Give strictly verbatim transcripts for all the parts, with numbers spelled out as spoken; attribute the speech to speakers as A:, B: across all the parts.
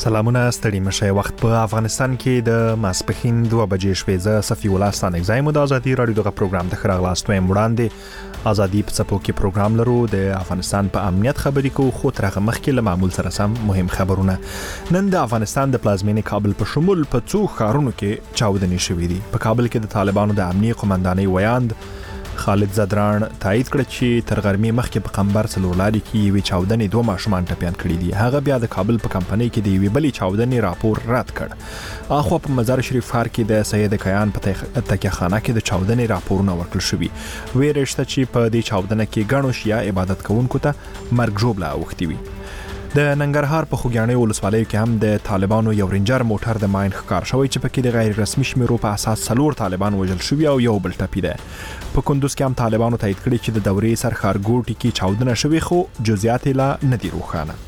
A: سلامونه ستړي مشه. وخت په افغانستان کې د ماسپښین دوه بجې شوې. زه صفي الله ستانک زایم د ازادي رادیو دغه پروګرام د خراغلاستو یم وړاندې ازادي په څپو کې پروګرام لرو. د افغانستان په امنیت خبرې کو خو ترغه مخکې له معمول سره سم مهم خبرونه. نن د افغانستان د پلازمینې کابل په شمول په څو ښارونو کې چاودنې شوې دي. په کابل کې د طالبانو د امنیت قومندانۍ ویاند خالد زدران تایید کړ چې تر غرمې مخکې په قمبر څلورلاري کې یوې چاودنې دوه ماشومان ټپیان کړي دي. هغه بیا د کابل په کمپنۍ کې د یوې بلې چاودنې راپور رد کړ. اخو په مزار شریف ښار کې د سید کیان په تکیه خانه کې د چاودنې راپورونه ورکړل شوي. ویرشته چې په دې چاودنه کې ګڼو شیا عبادت کوونکو ته مرګ ژوبله اوښتي وي. د ننګرهار په خوږیاڼي ولسوالۍ کې هم د طالبانو یو رینجر موټر د ماین ښکار شوی چې پکې د غیر رسمي شمیرو په اساس څلور طالبان وژل شوي او یو بل ټپي دی. په کندوز کې هم طالبانو تایید کړي چې د دورې سرخارګوټي کې چاودنه شوې خو جزئیات لا نه دي روښانه.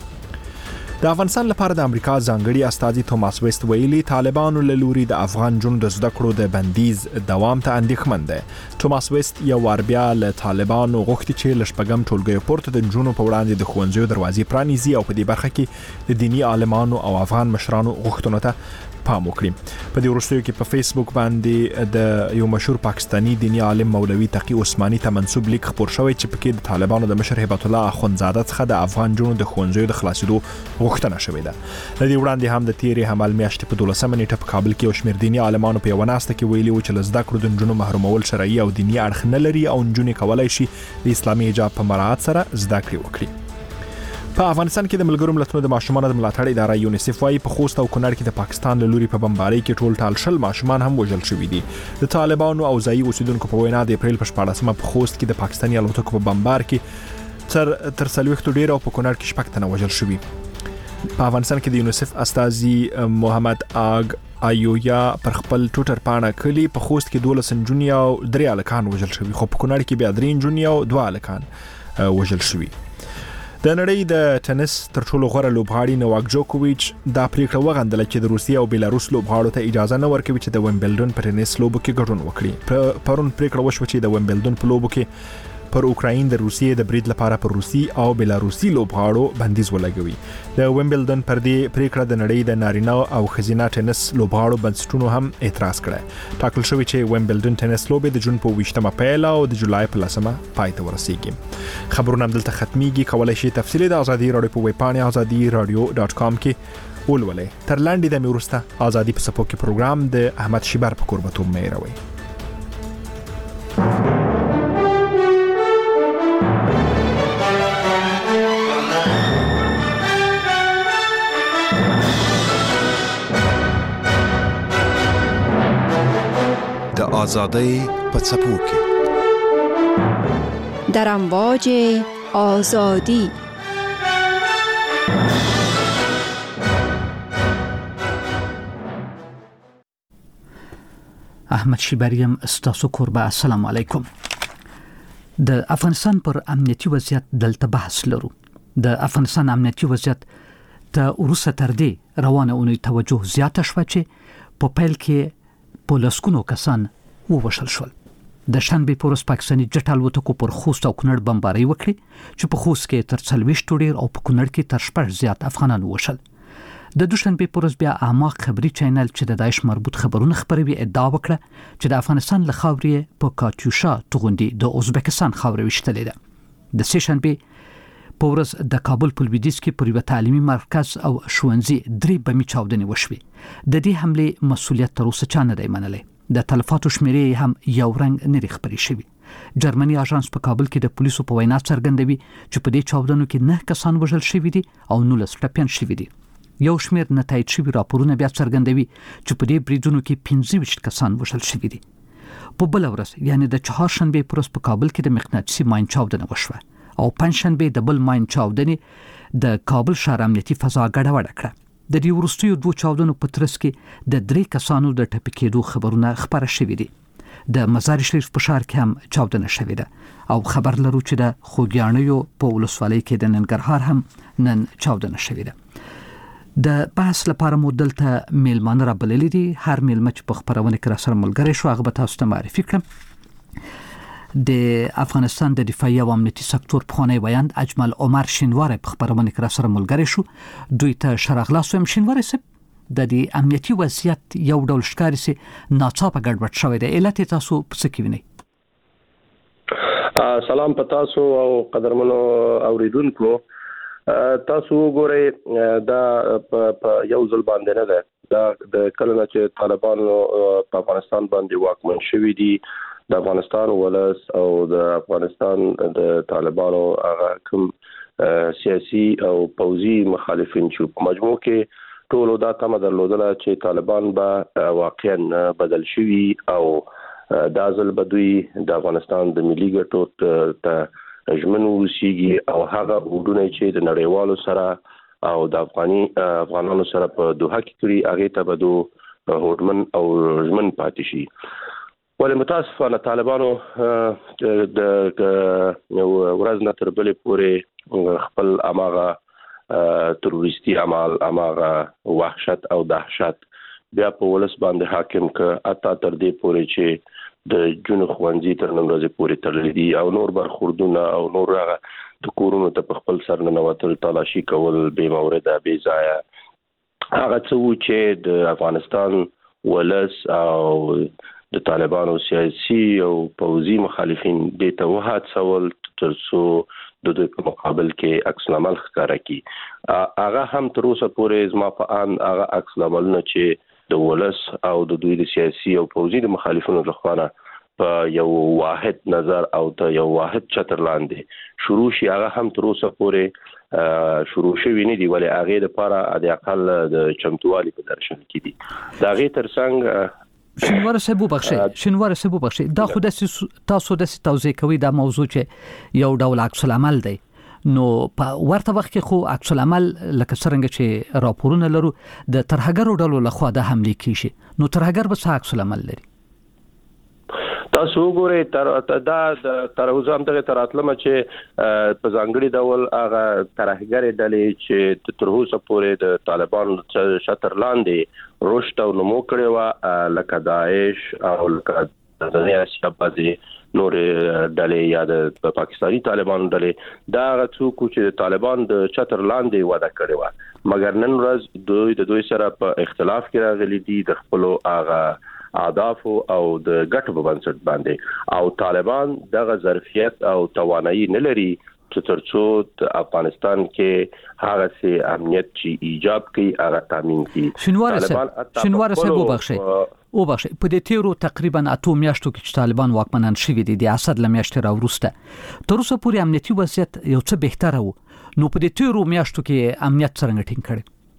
A: د افغانستان لپاره د امریکا ځانګړي استازي توماس ویست ویلي طالبانو له لوري د افغان جنود د زده کړو د بندیز دوام ته اندېښمن دی. توماس ویست یو وار بیا له طالبانو غوښتي چې له شپږم ټولګیو پورته د نجونو په وړاندې د ښوونځیو دروازې پرانیزي او په دې برخه کې د دیني عالمانو او افغان مشرانو غوښتنو ته پام وکړي. په دې وروستیو کې په فیسبوک باندې د یو مشهور پاکستانی دیني عالم مولوي تقی عثماني ته منسوب لیک خپور شوی چې پکې د طالبانو د مشر هیبت الله اخوندزاده څخه د افغان جنونو د ښوونځیو د خلاصېدو غوښتنه شوې ده. د دې وړاندې هم د تیرې حمل میاشتې په دولسمه نیټه په کابل کې یو شمېر دیني عالمانو په یوه ناسته کې ویلي و چې له زده کړو د نجونو محرومول شرعي او دیني اړخ نه لري او نجونې کولی شي د اسلامي حجاب په مراعات سره زده کړې وکړي. په افغانستان کې د ملګرو ملتونو د ماشومانو د ملاتړ اداره یونیسف وايي په خوست او کونړ کې د پاکستان له لوري په بمبارۍ کې ټول ټال شل ماشومان هم وژل شوي دي. د طالبانو او ځایي اوسیدونکو په وینا د اپریل په شپاړسمه په خوست کې د پاکستاني الوتکو په بمبار کې تر تر څلوېښتو ډېر او په کونړ کې شپږ تنه وژل شوي. په افغانستان کې د یونیسف استازي محمد آگ ایویا پر خپل ټوټر پاڼه کلی په خوست کې دولس نجونې او درې هلکان وژل شوي خو په کونړ کې بیا درې نجونې او دوه هلکان وژل شوي. د نړۍ د ټنس تر ټولو غوره لوبغاړي نوواک جوکوویچ دا پریکړه وغندله چې د روسیې او بیلاروس لوبغاړو ته اجازه نه ورکوي چې د ویمبلډن په ټنس لوبو کې ګډون وکړي. پرون پریکړه وشوه چې د ویمبلډن په لوبو کې پر اوکراین د روسیې د برید لپاره پر روسي او بیلاروسي لوبغاړو بندیز ولګوي. د ویمبلډن پر دې پریکړه د نړۍ د نارینه او ښځینه ټنس لوبغاړو بنسټونو هم اعتراض کړی. ټاکل شوی چې ویمبلډن ټنس لوبې د جون په ویشتمه پیل او د جولای په لسمه پای ته ورسیږي. خبرونه همدلته ختمیږي. کولی شي تفصیلي د ازادي راډیو په ویب پاڼې ازادي راډیو ډاټ کام کې ولولئ. تر لاندې د مې وروسته ازادي په څپو کې پروګرام د احمد شیبر په کوربتوب مې هېروئ.
B: آزادی په څپو کې
C: در امواج آزادی.
D: احمد شیبریم ستاسو کوربه. السلام علیکم. د افغانستان پر امنیتي وضعیت دلته بحث لرو. د افغانستان امنیتي وضعیت ته وروسته تر دې روانه اونۍ توجه زیاته شوه چې په پیل کې په لسګونو کسان ووژل شول. د شنبې په ورځ پاکستاني جټ الوتکو پر خوست او کونړ بمبارۍ وکړې چې په خوست کې تر څلوېښتو ډېر او په کونړ کې تر شپږ زیات افغانان ووژل. د دوشنبې په ورځ بیا اعماق خبري چینل چې د داعش مربوط خبرونه خپروي ادعا وکړه چې د افغانستان له خاورې په کاتیوشا توغندي د ازبکستان خاوره وشتلې ده. د سه شنبې په ورځ د کابل په لویدیځ کې پر یو تعلیمي مرکز او ښوونځي درې بمي چاودنې وشوې. د دې حملې مسؤلیت تر اوسه چا نه دی منلی. د تلفاتو شمیرې هم یو رنګ نه لري خبرې شوي. جرمني اژانس په کابل کې د پولیسو په وینا څرګندوي چې په دې چاودنو کې نه کسان وژل شوي دي او نولس ټپیان شوي دي. یو شمېر نتایج شوي راپورونه بیا څرګندوي چې په دې بریدونو کې پنځه ویشت کسان وژل شوي دي. په بله ورځ یعنې د چهارشنبې په ورځ په کابل کې د مقناطیسي ماین چاودنه وشوه او پنجشنبې د بل ماین چاودنې د کابل ښار امنیتي فضا ګډوډه کړه. د دې وروستیو دوه چاودنو په ترڅ کې د درې کسانو د ټپي کېدو خبرونه خپاره شوي دي. د مزار شریف په ښار کې هم چاودنه شوې ده او خبر لرو چې د خوږیاڼیو په ولسوالۍ کې د ننګرهار هم نن چاودنه شوې ده. د بحث لپاره مو دلته میلمانه رابللي دي. هر میلمه چې په خپرونه کې راسره ملګری شو هغه به تاسو ته معرفي کړم. د افغانستان د دفاعي او امنیتي سکتور پخوانی ویاند اجمل عمر شینواری په خبرونه کې را سره ملګری شو. دوی ته شرغلاس ویم. شینواری صاحب، د دې امنیتي وضعیت یو ډول ښکاري چې ناڅاپه ګډوډ شوی دی. علت تاسو په څه کې وینئ؟
E: سلام په تاسو او قدرمنو اوریدونکو. تاسو ګورئ دا په یو ځل باندې نه ده، دا د کله چې طالبان په افغانستان باندې واکمن شوي دي، د افغانستان ولس او د افغانستان د طالبانو هغه کوم سیاسي او پوځي مخالفین چې په مجموع کې ټول دا تمه درلودله چې طالبان به واقعا بدل شوي او دا ځل به دوی د افغانستان د ملي ګټو ته ژمن اوسیږي او هغه وډونه چې د نړیوالو سره او د افغاني افغانانو سره په دوحه کې کړي هغه ته به دوی هوډمن او ژمن پاتې شي. ولې متاسفانه طالبانو د ورځ نه تر بلې پورې خپل اماغه تروریستي عمل، اماغه وحشت او دهشت بیا په ولس باندې حاکم ک اتا تر دې پورې چې د جون خوانځي تر نن ورځې پورې تړلې دي او نور برخوردونه او نور هغه د کورونو ته په خپل سر نه نوتل، تلاشي کول بې مورده بې ځایه، هغه څه چې د افغانستان ولس او د طالبانو سیاسي او پوځي مخالفین دې ته وهڅول ترڅو د دوی په مقابل کې عکس العمل ښکاره کړي. هغه هم تر اوسه پورې زما په ان هغه عکس العملونه چې د ولس او د دوی د سیاسي او پوځي د مخالفینو لخوا په یو واحد نظر او ته یو واحد چتر لاندې شروع شي، هغه هم تر اوسه پورې شروع شوی نه دی. ولې هغه د لپاره د اقل د چمتووالي په درشل کې دي. دا غي ترڅنګ
D: شینوار صاحب وبخښي شینوار صاحب وبخښي دا خو د تاسو د توضیح کوي دا موضوع چې یو ډول عکس العمل دی، نو په ورته وخت کې خو عکس العمل لکه څنګه چې راپورونه لرو د ترهګرو ډلو لخوا د حمله کیږي، نو ترهګر به څه عکس العمل لري؟
E: تاسو وګورئ تر دا تر اوسه هم دغه تراتلمه چې په ځانګړي ډول هغه ترهګر ډلې چې تر اوسه پورې د طالبانو شتر لاندې رشد او نمو کړی و، لکه داعش او لکه د اسیا بازي نور ډلې یا د پاکستاني طالبانو ډلې، دا هغه څوک چې طالبان د چتر لاندې وده کړی و، مګر نن ورځ دوی د دوی سره په اختلاف کې راغلي دي د خپل هغه اهداف او د ګټو په بنسټ باندې، او طالبان دغه ظرفیت او توانایي نه لري چې ترڅو د افغانستان کې هغه سي امنیت چې ایجاب کوي هغه تامین کړي.
D: شینوار صاحب شینوار صاحب وبخښي وبخښي په دې تیرو تقریبا اته میاشتو کې چې طالبان واکمنان شوي دي د اسد لمیاشتې راوروسته تر اوسه پورې امنیتي وضعیت یو څه بهتره وو، نو په دې تیرو میاشتو کې امنیت څنګه ټینګ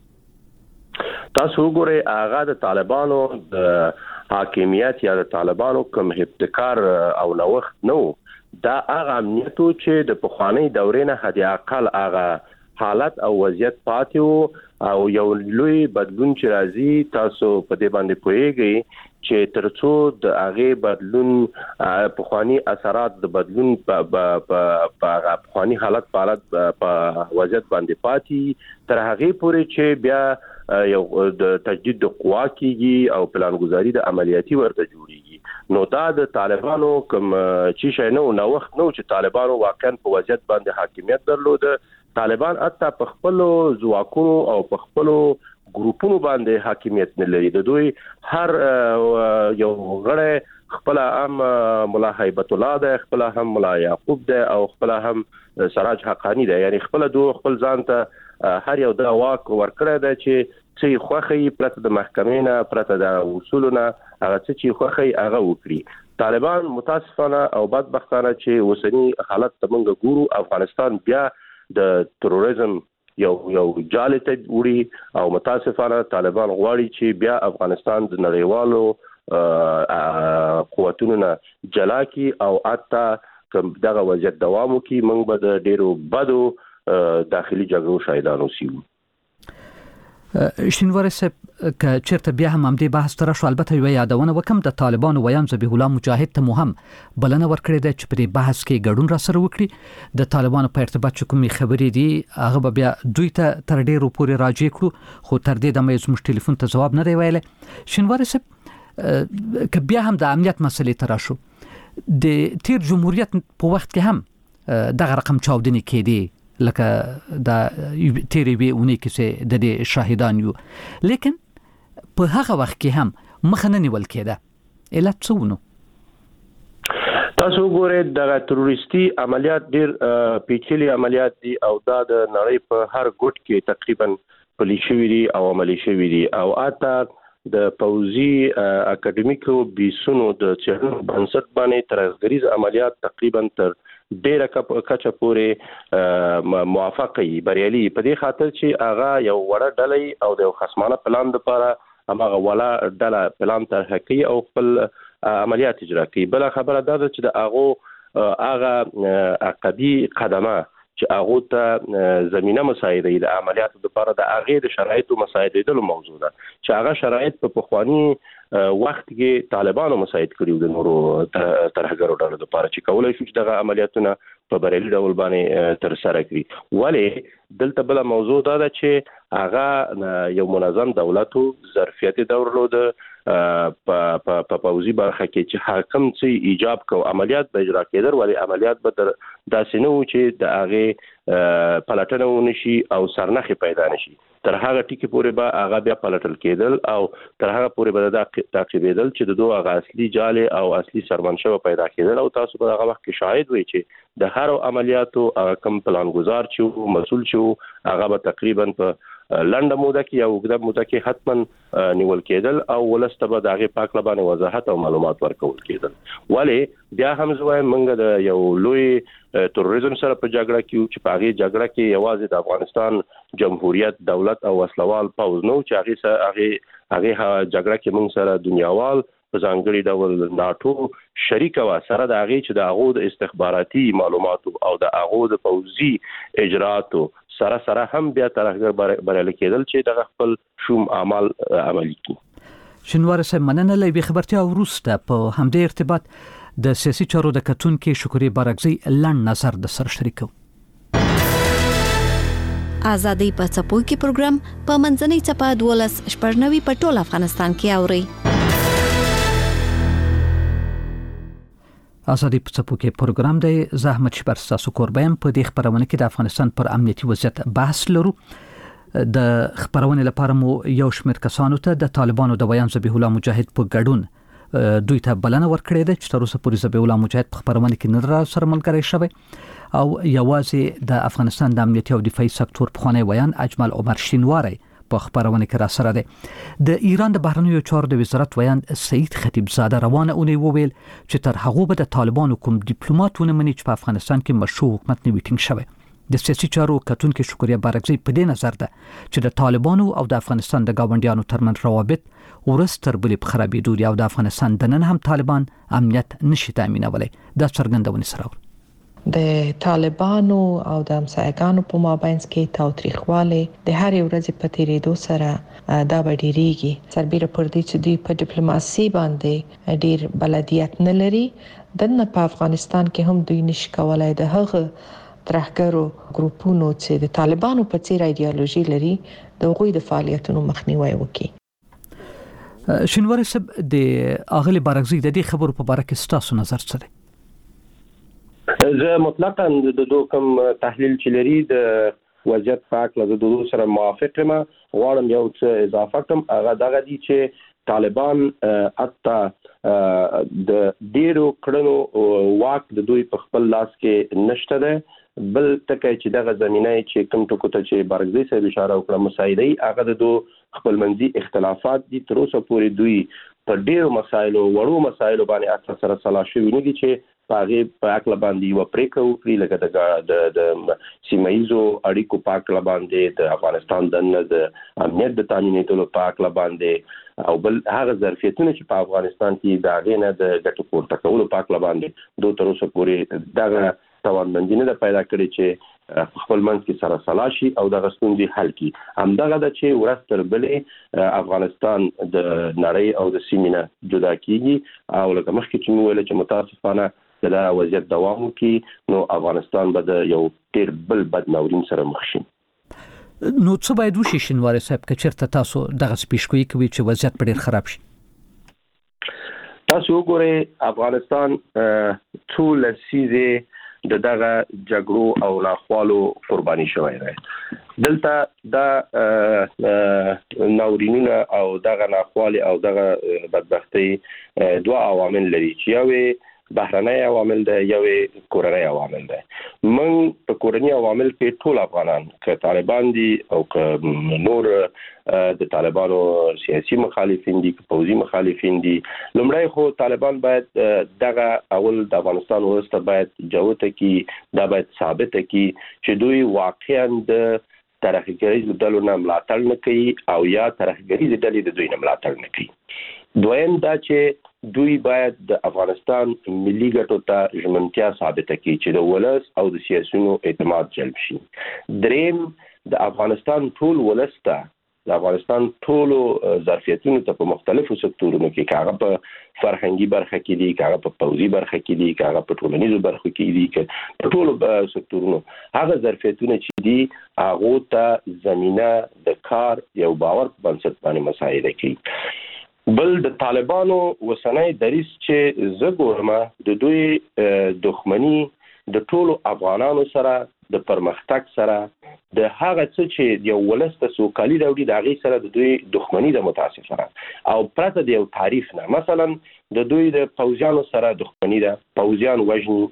D: کړي؟
E: تاسو وګورئ هغه د طالبانو د حاکمیت یا د طالبانو کوم ابتکار او نوښت نو، دا هغه امنیتو چې د پخوانی دورې نه حد اقل هغه حالت او وضعیت پاتې وو او یو لوی بدلون چې راځي تاسو په دې باندې پوهیږئ چې ترڅو د هغه بدلون پخوانی اثرات د بدلون په پخوانی حالت په حالت په وضعیت باندې پاتې تر هغه پورې چې بیا یو د تجدید د قوا کیږي او پلانګذاری د عملیاتي ورته جوړیږي، نو دا د طالبانو کوم چې شای نو نو وخت نو چې طالبانو واقعا په وضعیت باندې حاکمیت درلود. طالبان اته په خپل ځواکونو او په خپل ګروپونو باندې حاکمیت نه لري. د دوی هر یو غړی خپل هم مولا هیبت الله ده، خپل هم مولا یعقوب ده او خپل هم سراج حقانی ده، یعنی خپل دوه خپل ځان ته هر یو د واک ورکړی ده چې چې خوخی پرته د محکمې نه پرته د اصولونو هغه چې خوخی هغه وکړي. طالبان متاسفانه او بدبختانه چې وسنی حالت تمنګ ګورو افغانستان بیا د تروریزم یو یو جاله ته وړي او متاسفانه طالبان غواړي چې بیا افغانستان د نړیوالو قوتونو نه جلا کی او اته دغه وضعیت دوام وکړي، موږ به د ډیرو بدو داخلي جګړو شاهدان اوسو.
D: شینوار صاحب که چیرته بیا هم همدې بحث تر شو، البته یو یادونه وکم د طالبانو ویان ذبیح الله مجاهد ته مهم بلنه ورکړې ده چې په دې بحث کې ګډون را سره وکړي. د طالبانو په ارتباط چې کومې خبرې دي هغه به بیا دوی ته تر ډیرو پورې راجع کړو، خو تر دې دمه زموږ ټلیفون ته جواب نه دی ویلی. شینوار صاحب که بیا هم د امنیت مسلې تر شو، د تیر جمهوریت په وخت کې هم دغه رقم چاودنې کېدې لکه د تیر وی اونې کې د دې شاهدان یو، لیکن په هغه وخت کې هم مخ نه نیول کېده. علت څه ونه؟
E: تاسو ګورئ د تروریستي عملیات ډیر پیچلي عملیات دي او دا د نړۍ په هر ګوټ کې تقریبا پلي شوي دي او عملي شوي دي او اته د پوځي اکیډمیکو بیسونو د چهرو بنسټ باندې ترهګریز عملیات تقریبا تر ډیره کچه پورې موافقه بریالي په دې خاطر چې هغه یو وړه ډله او د خصمانه پلان لپاره هغه ولا ډله پلان طرح کوي او خپل عملیات اجرا کوي. بل خبره دا ده چې د هغه هغه عقبی قدمه چې هغه ته زمينه مساعده د عملیاتو لپاره د هغه د شرایطو مساعده د موضوع ده چې هغه شرایط په پخوانی وخت کې طالبانو مساعد کړیو د نورو ترهګرو ډلو لپاره چې کولای شي چې دغه عملیاتونه په بریالي ډول باندې تر سره کړي. ولې دلته بل موضوع دا ده چې هغه یو منظم دولت او ظرفیت درلود په په پوزي برخه کې چې حاکم چې ایجاب کو عملیات به اجرا کېدل، ولې عملیات به داسې نه و چې د هغه پلاتنه ونشي او سرنخي پیدا نشي. تر هغه ټکی پورې به هغه بیا پلاتل کېدل او تر هغه پورې به دا تعقیبېدل چې د دوه هغه اصلي جال او اصلي سرمنشأ پیدا کېدل. او تاسو په هغه وخت کې شاهد وي چې د هر عملیاتو کم پلان گزار چې مسؤل چې هغه به تقریبا په لنډه موده کې او اوږده موده کې حتما نیول کېدل او ولسته به د هغې پاک لبانې وضاحت او معلومات ورکول کېدل. ولې بیا هم زه وایم موږ د یو لوی تروریزم سره په جګړه کې چې په هغې جګړه کې یوازې د افغانستان جمهوریت دولت او وسلوال پوځ نه و چې هغې هغې هغې جګړه کې موږ سره دنیاوال په ځانګړي ډول ناټو شریک و سره د هغې چې د هغو د استخباراتي معلوماتو او د هغو د پوځي اجراتو سره سره هم بیا ترهګر بریالي کېدل چې دغه خپل شوم اعمال عملي کړي.
D: شنوار صاحب مننه له خبرتیا وروسته په همدې ارتباط د سیاسي چارو د کتونکو شکرې بارکزي لړ نظر د سر شریکو.
C: آزادۍ په څپو کې پروګرام په منځنۍ چپه دولس شپږنوي په ټول افغانستان کې اوري.
D: آزادۍ په څپو کې پروګرام دی. زحمت شپر تاسو کوربایم په دې خبرونه کې د افغانستان پر امنیتي وضعیت بحث لرو. د خبرونه لپاره مو یو شمېر کسانو ته د طالبانو د ویان ذبیح الله مجاهد په ګډون دوی ته بلنه ورکړې ده چې تر اوسه پورې ذبیح الله مجاهد په خبرونه کې نه را سره ملګری شوی او یوازې د افغانستان د امنیتي او دفاعي سکتور پخوانی ویان اجمل عمر شینواری په خبرونه کې را سره ده. د ایران د بهرنیو چارو د وزارت ویان سعید خطیب زاده روانه اونۍ وویل چې تر هغه به د طالبانو کوم ډیپلوماټونه مني چې په افغانستان کې مشروع حکومت نه ویټینګ شوی. د سیاسي چارو کتونکو شکریا بارکزي په دې نظر ده چې د طالبانو او د افغانستان د گاونډیانو ترمن روابط ورستر بلې په خرابېدو دي او د افغانستان د نن هم طالبان امنیت نشي تامینولی. دا څرګندونه سره
F: د طالبانو او د همسایګانو په مابینځ کې تاوتریخواله د هر ورځې په تیریدو سره دا ډیریږي. سربېره پر دې چې دوی په ډیپلوماسي باندې ډیر بلدیت نه لري، دنه په افغانستان کې هم دوی نشي کولای د هغه ترهګرو ګروپونو چې د طالبانو په څیر ایدئولوژي لري د غوي د فعالیتونو مخنیوي وکړي.
D: شنوار صاحب د اغلی بارکزي د دې خبرو په اړه کې تاسو نظر څه دی؟
E: زه مطلقاً د دوه کوم تحلیل چې لري د وضعیت په اړه د دوه سره موافق یم. غواړم یو څه اضافه کړم. هغه دغه دي چې طالبان اته د ډیرو کړنو واک د دوی په خپل لاس کې نشته ده. بل تکه چې دغه زمينه چې کوم ټکو ته چې بارکزي صاحب اشاره وکړه مسایدي هغه د دوه خپل منځي اختلافات دي. تر اوسه پورې دوی په ډیرو مسایلو وړو مسایلو باندې اته سره صلاح شوي نه دي چې پاغه په اکل باندې و پریکو پری لکه د د سیمایزو اړیکو په اکل باندې د افغانستان د امنیت د تامینېدلو په اکل باندې او بل هغه ظرفیتونه چې په افغانستان کې د غینه د ګټو پورته کولو په اکل باندې دوه تر اوسه پورې دغه توانمندي نه پیدا کړي چې خپل منځ کې سره صلاح شي او د غستوندي حل کی. همدغه د چې ورستر بلې افغانستان د نړۍ او د سیمینه جدا کیږي او لکه مخکې چې موږ ویل چې متاسفانه دا وضعیت دوام کوي نو افغانستان به د یو ډیر بل بد ناورین سره مخ شي.
D: نو څه باید وشي شینواری صاحب که چیرته تاسو دغه سپیشکوي کوي چې وضعیت ډیر خراب شي؟
E: تاسو وګورئ افغانستان ټول سیزه د دغه جګړو او ناخوالو قرباني شوی دی. دلته دا ناورینونه او دغه ناخوالي او دغه بدبختي دوه عوامل لري چې یو بهرنی عوامل دی یو کورنی عوامل دی. من په کورنی عوامل کې ټول افغانان که طالبان دي او که نور د طالبانو سیاسي مخالفین دي که پوځي مخالفین دي، لومړی خو طالبان باید دغه اول د افغانستان وروسته باید جوته کې دا باید ثابته کې چې دوی واقعا د ترهګریزو ډلو نه ملاتړ نه کوي او یا ترهګریزې ډلې د دوی نه ملاتړ نه کوي. دویم دا چې دوی باید د افغانستان ملي ګټو ته ژمنتیا ثابته کړي چې د ولس او د سیاسيونو اعتماد جلب شي. دریم د افغانستان ټول ولس ته د افغانستان ټولو ظرفیتونو ته په مختلفو سکتورونو کې کاغه په فرهنګي برخه کې دي، کاغه په پوځي برخه کې دي، کاغه په ټولنیزو برخو کې دي، په ټولو سکتورونو هغه ظرفیتونه چې دي هغه ته زمينه د کار یو باور په بنسټ باندې مساعده کوي. بل د طالبانو وسنۍ دریس چې زه ګورم د دوی دښمنی د ټولو افغانانو سره د پرمختګ سره د هغه څه چې یو ولست سوکالي راوړي د هغې سره د دوی دښمنی د متاسفانه او پرته د یو تعریف نه. مثلا د دوی د پوځیانو سره دښمنی ده، پوځیان وژني،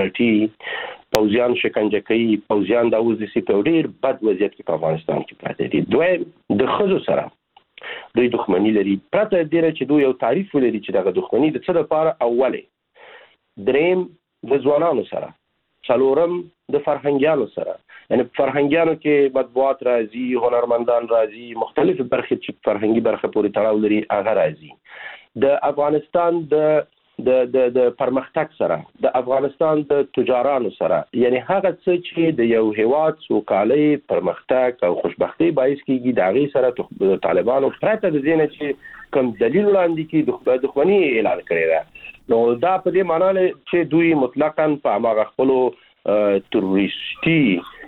E: رټي، پوځیان شکنجه کوي، پوځیان د اوس د سي په ډېر بد وضعیت کې په افغانستان کې پراته دي. دوی د ښځو سره دوی دښمنی لري، پرته د دې چې دوی یو تعریف ولري چې دغه دښمنی د څه لپاره اوله. دریم د ځوانانو سره، څلورم د فرهنګیانو سره، یعنی فرهنګیانو کې مطبوعات راځي، هنرمندان راځي، مختلف برخې چې فرهنګي برخه پورې تړاو لري هغه راځي. د افغانستان د د د د پرمختګ سره، د افغانستان د تجارانو سره، یعنی هغه څه چې د یو هیواد سوکالي، پرمختګ او خوشبختی باعث کیږي د هغې سره د طالبانو پرته د دې نه چې کوم دلیل وړاندې کړي د دښمني اعلان کړی ده. نو دا په دې معنی چې دوی مطلقاً په هغه خپلو تروریستي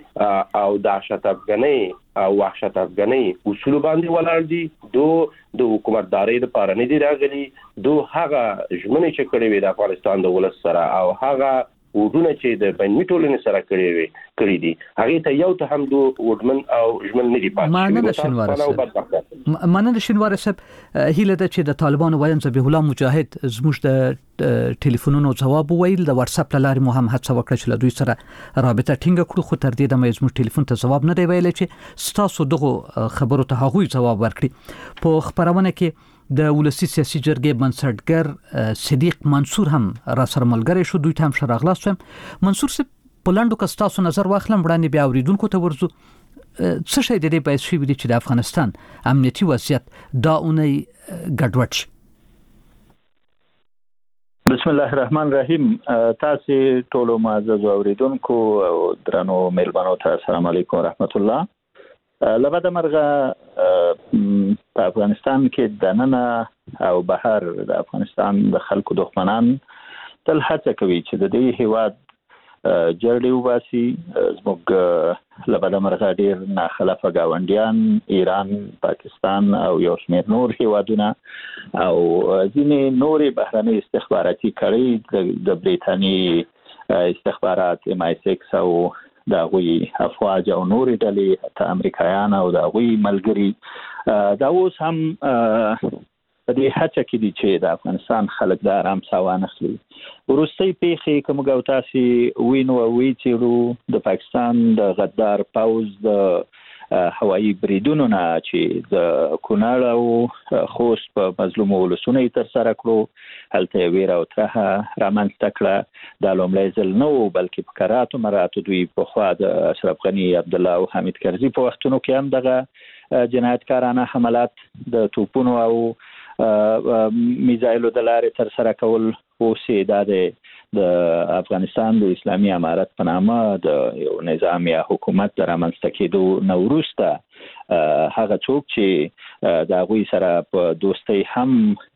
E: او دهشت افغاني او وحشت افغاني اصول باندې ولاړ دي. دو د حکومتدارۍ لپاره نه دي راغلي، دو هغه ژمنې چې کړې وي د افغانستان د ولس سره او هغه ودونه چې د بیني ټولنې سره کړې وي کړې دي هغې ته یو ته هم دو وډمن او ژمن نه دي پاتې.
D: مننه شینواره صاحب مننه شینواره صاحب هیله ده چې د طالبانو وایم ذبیح الله مجاهد زموږ د ټلیفونونو جواب وویل، د واتس اپ لارې مو هم هڅه وکړه چې له دوی سره رابطه ټینګه کړو، خو تر دې دمه زموږ ټلیفون ته جواب نه دی ویلی چې ستاسو دغه خبرو ته هغوی جواب ورکړي. په خبرونه کې د ولسی سیاسي جرګې بنسټګر صدیق منصور هم را سره ملګری شو، دوی ته هم ښه راغلاست. منصور صاحب په لنډو که ستاسو نظر واخلم وړاندې بیا اوریدونکو ته ورځو، څه شی د دې باعث شوي دي چې د افغانستان امنیتي وضعیت دا اونۍ ګډوډ شي؟
G: بسم الله الرحمن الرحیم. تاسو ټولو معزز اوریدونکو او درنو مهربانو ته السلام علیکم ورحمت الله. لبد مرغه په افغانستان کې د ننه او بهر د افغانستان د خلکو دښمنان تل هڅه کوي چې د دې هیواد جرړې وباسي. زموږ لبد مرغه ډیر ناخلفه ګاونډیان ایران، پاکستان او یو شمېر نور هیوادونه او ځینې نورې بهرنۍ استخباراتي کړۍ د بریتانیې استخبارات ام آی سکس او د هغوی افواج او نورې ډلې حتی امریکایان او د هغوی ملګري دا اوس هم په دې هڅه کې دي چې د افغانستان خلک د آرام ساه وانخلي. وروستۍ پیښې که موږ او تاسې وینو او ویڅېړو د پاکستان د غدار پوځ د هوایي بریدونو نه چې د کونړ او خوست په مظلومو ولسونو یې ترسره کړو، هلته یې ویره او ترهه رامنځته کړه. دا لومړی ځل نه و بلکې په کراتو مراتو دوی پخوا د اشرف غني، عبدالله او حامد کرزي په وختونو کې هم دغه جنایتکارانه حملات د توپونو او میزایلو د لارې ترسره کول. اوس یې دا د افغانستان د اسلامي امارت په نامه د یو نظام یا حکومت د رامنځته کېدو نه وروسته هغه څوک چې د هغوی سره په دوستۍ هم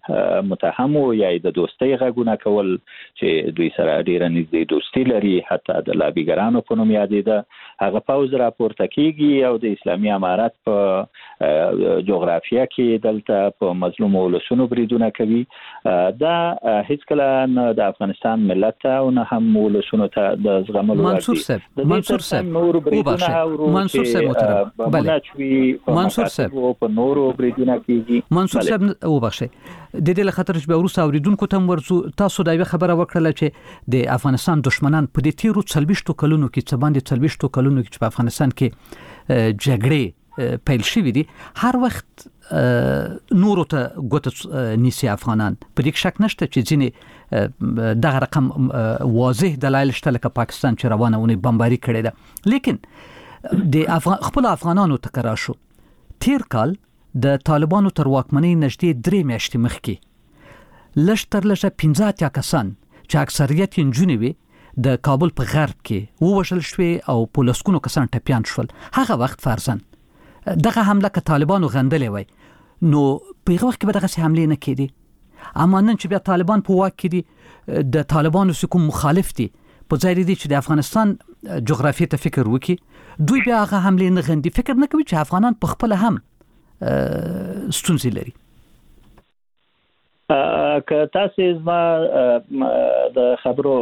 G: متهم یا د دوستۍ غږونه کول چې دوی سره ډیره نږدې دوستي لري، حتی د لابیګرانو په نوم یادېده، هغه پوز راپورته کیږي او د اسلامي امارت په جغرافیه کې دلته په مظلوم ولسونو بریدونه کوي. دا هیڅ کله نه د افغانستان ملت او نه هم ولسونو ته د زغملو
D: منصور صاحب منصور صاحب نور بریدونه منصور صاحب محترم بله منصور صاحب
G: په نورو بریدونه کیږي.
D: منصور صاحب وبخښئ د دې له خاطر چې به وروسته اوریدونکو ته ورسو، تاسو دا یو خبره وکړه چې د افغانستان دشمنان په دې تیرو څلويشتو کلونو کې څه باندې څلويشتو کلونو کې په افغانستان کې جګړې پیل شوې دي، هر وخت نورو ته ګوته نیسي افغانان. په دې شک نشته چې ځینې دغه رقم واضح دلایل شته لکه پاکستان چې روانه ونی بمباري کړې ده. لیکن د افغان خپل افغانانو تکرار شو تیر کال د طالبانو تر واکمنۍ نږدې درې میاشتې مخکې لږ تر لږه پنځه اتیا کسان چې اکثریت یې نجونې وي د کابل په غرب کې ووژل شوې او په لسګونو کسان ټپیان شول. هغه وخت فرضاً دغه حمله که طالبانو غندلې وای نو په هغه وخت کې به دغسې حملې نه کېدې. اما نن چې بیا طالبان په واک کې دي، د طالبانو چې کوم مخالف دي په ځای دي چې د افغانستان جغرافیې ته فکر وکړي، دوی بیا هغه حملې نه غندي، فکر نه کوي چې افغانان په خپله هم ستونزې لري.
G: که تاسو زما د خبرو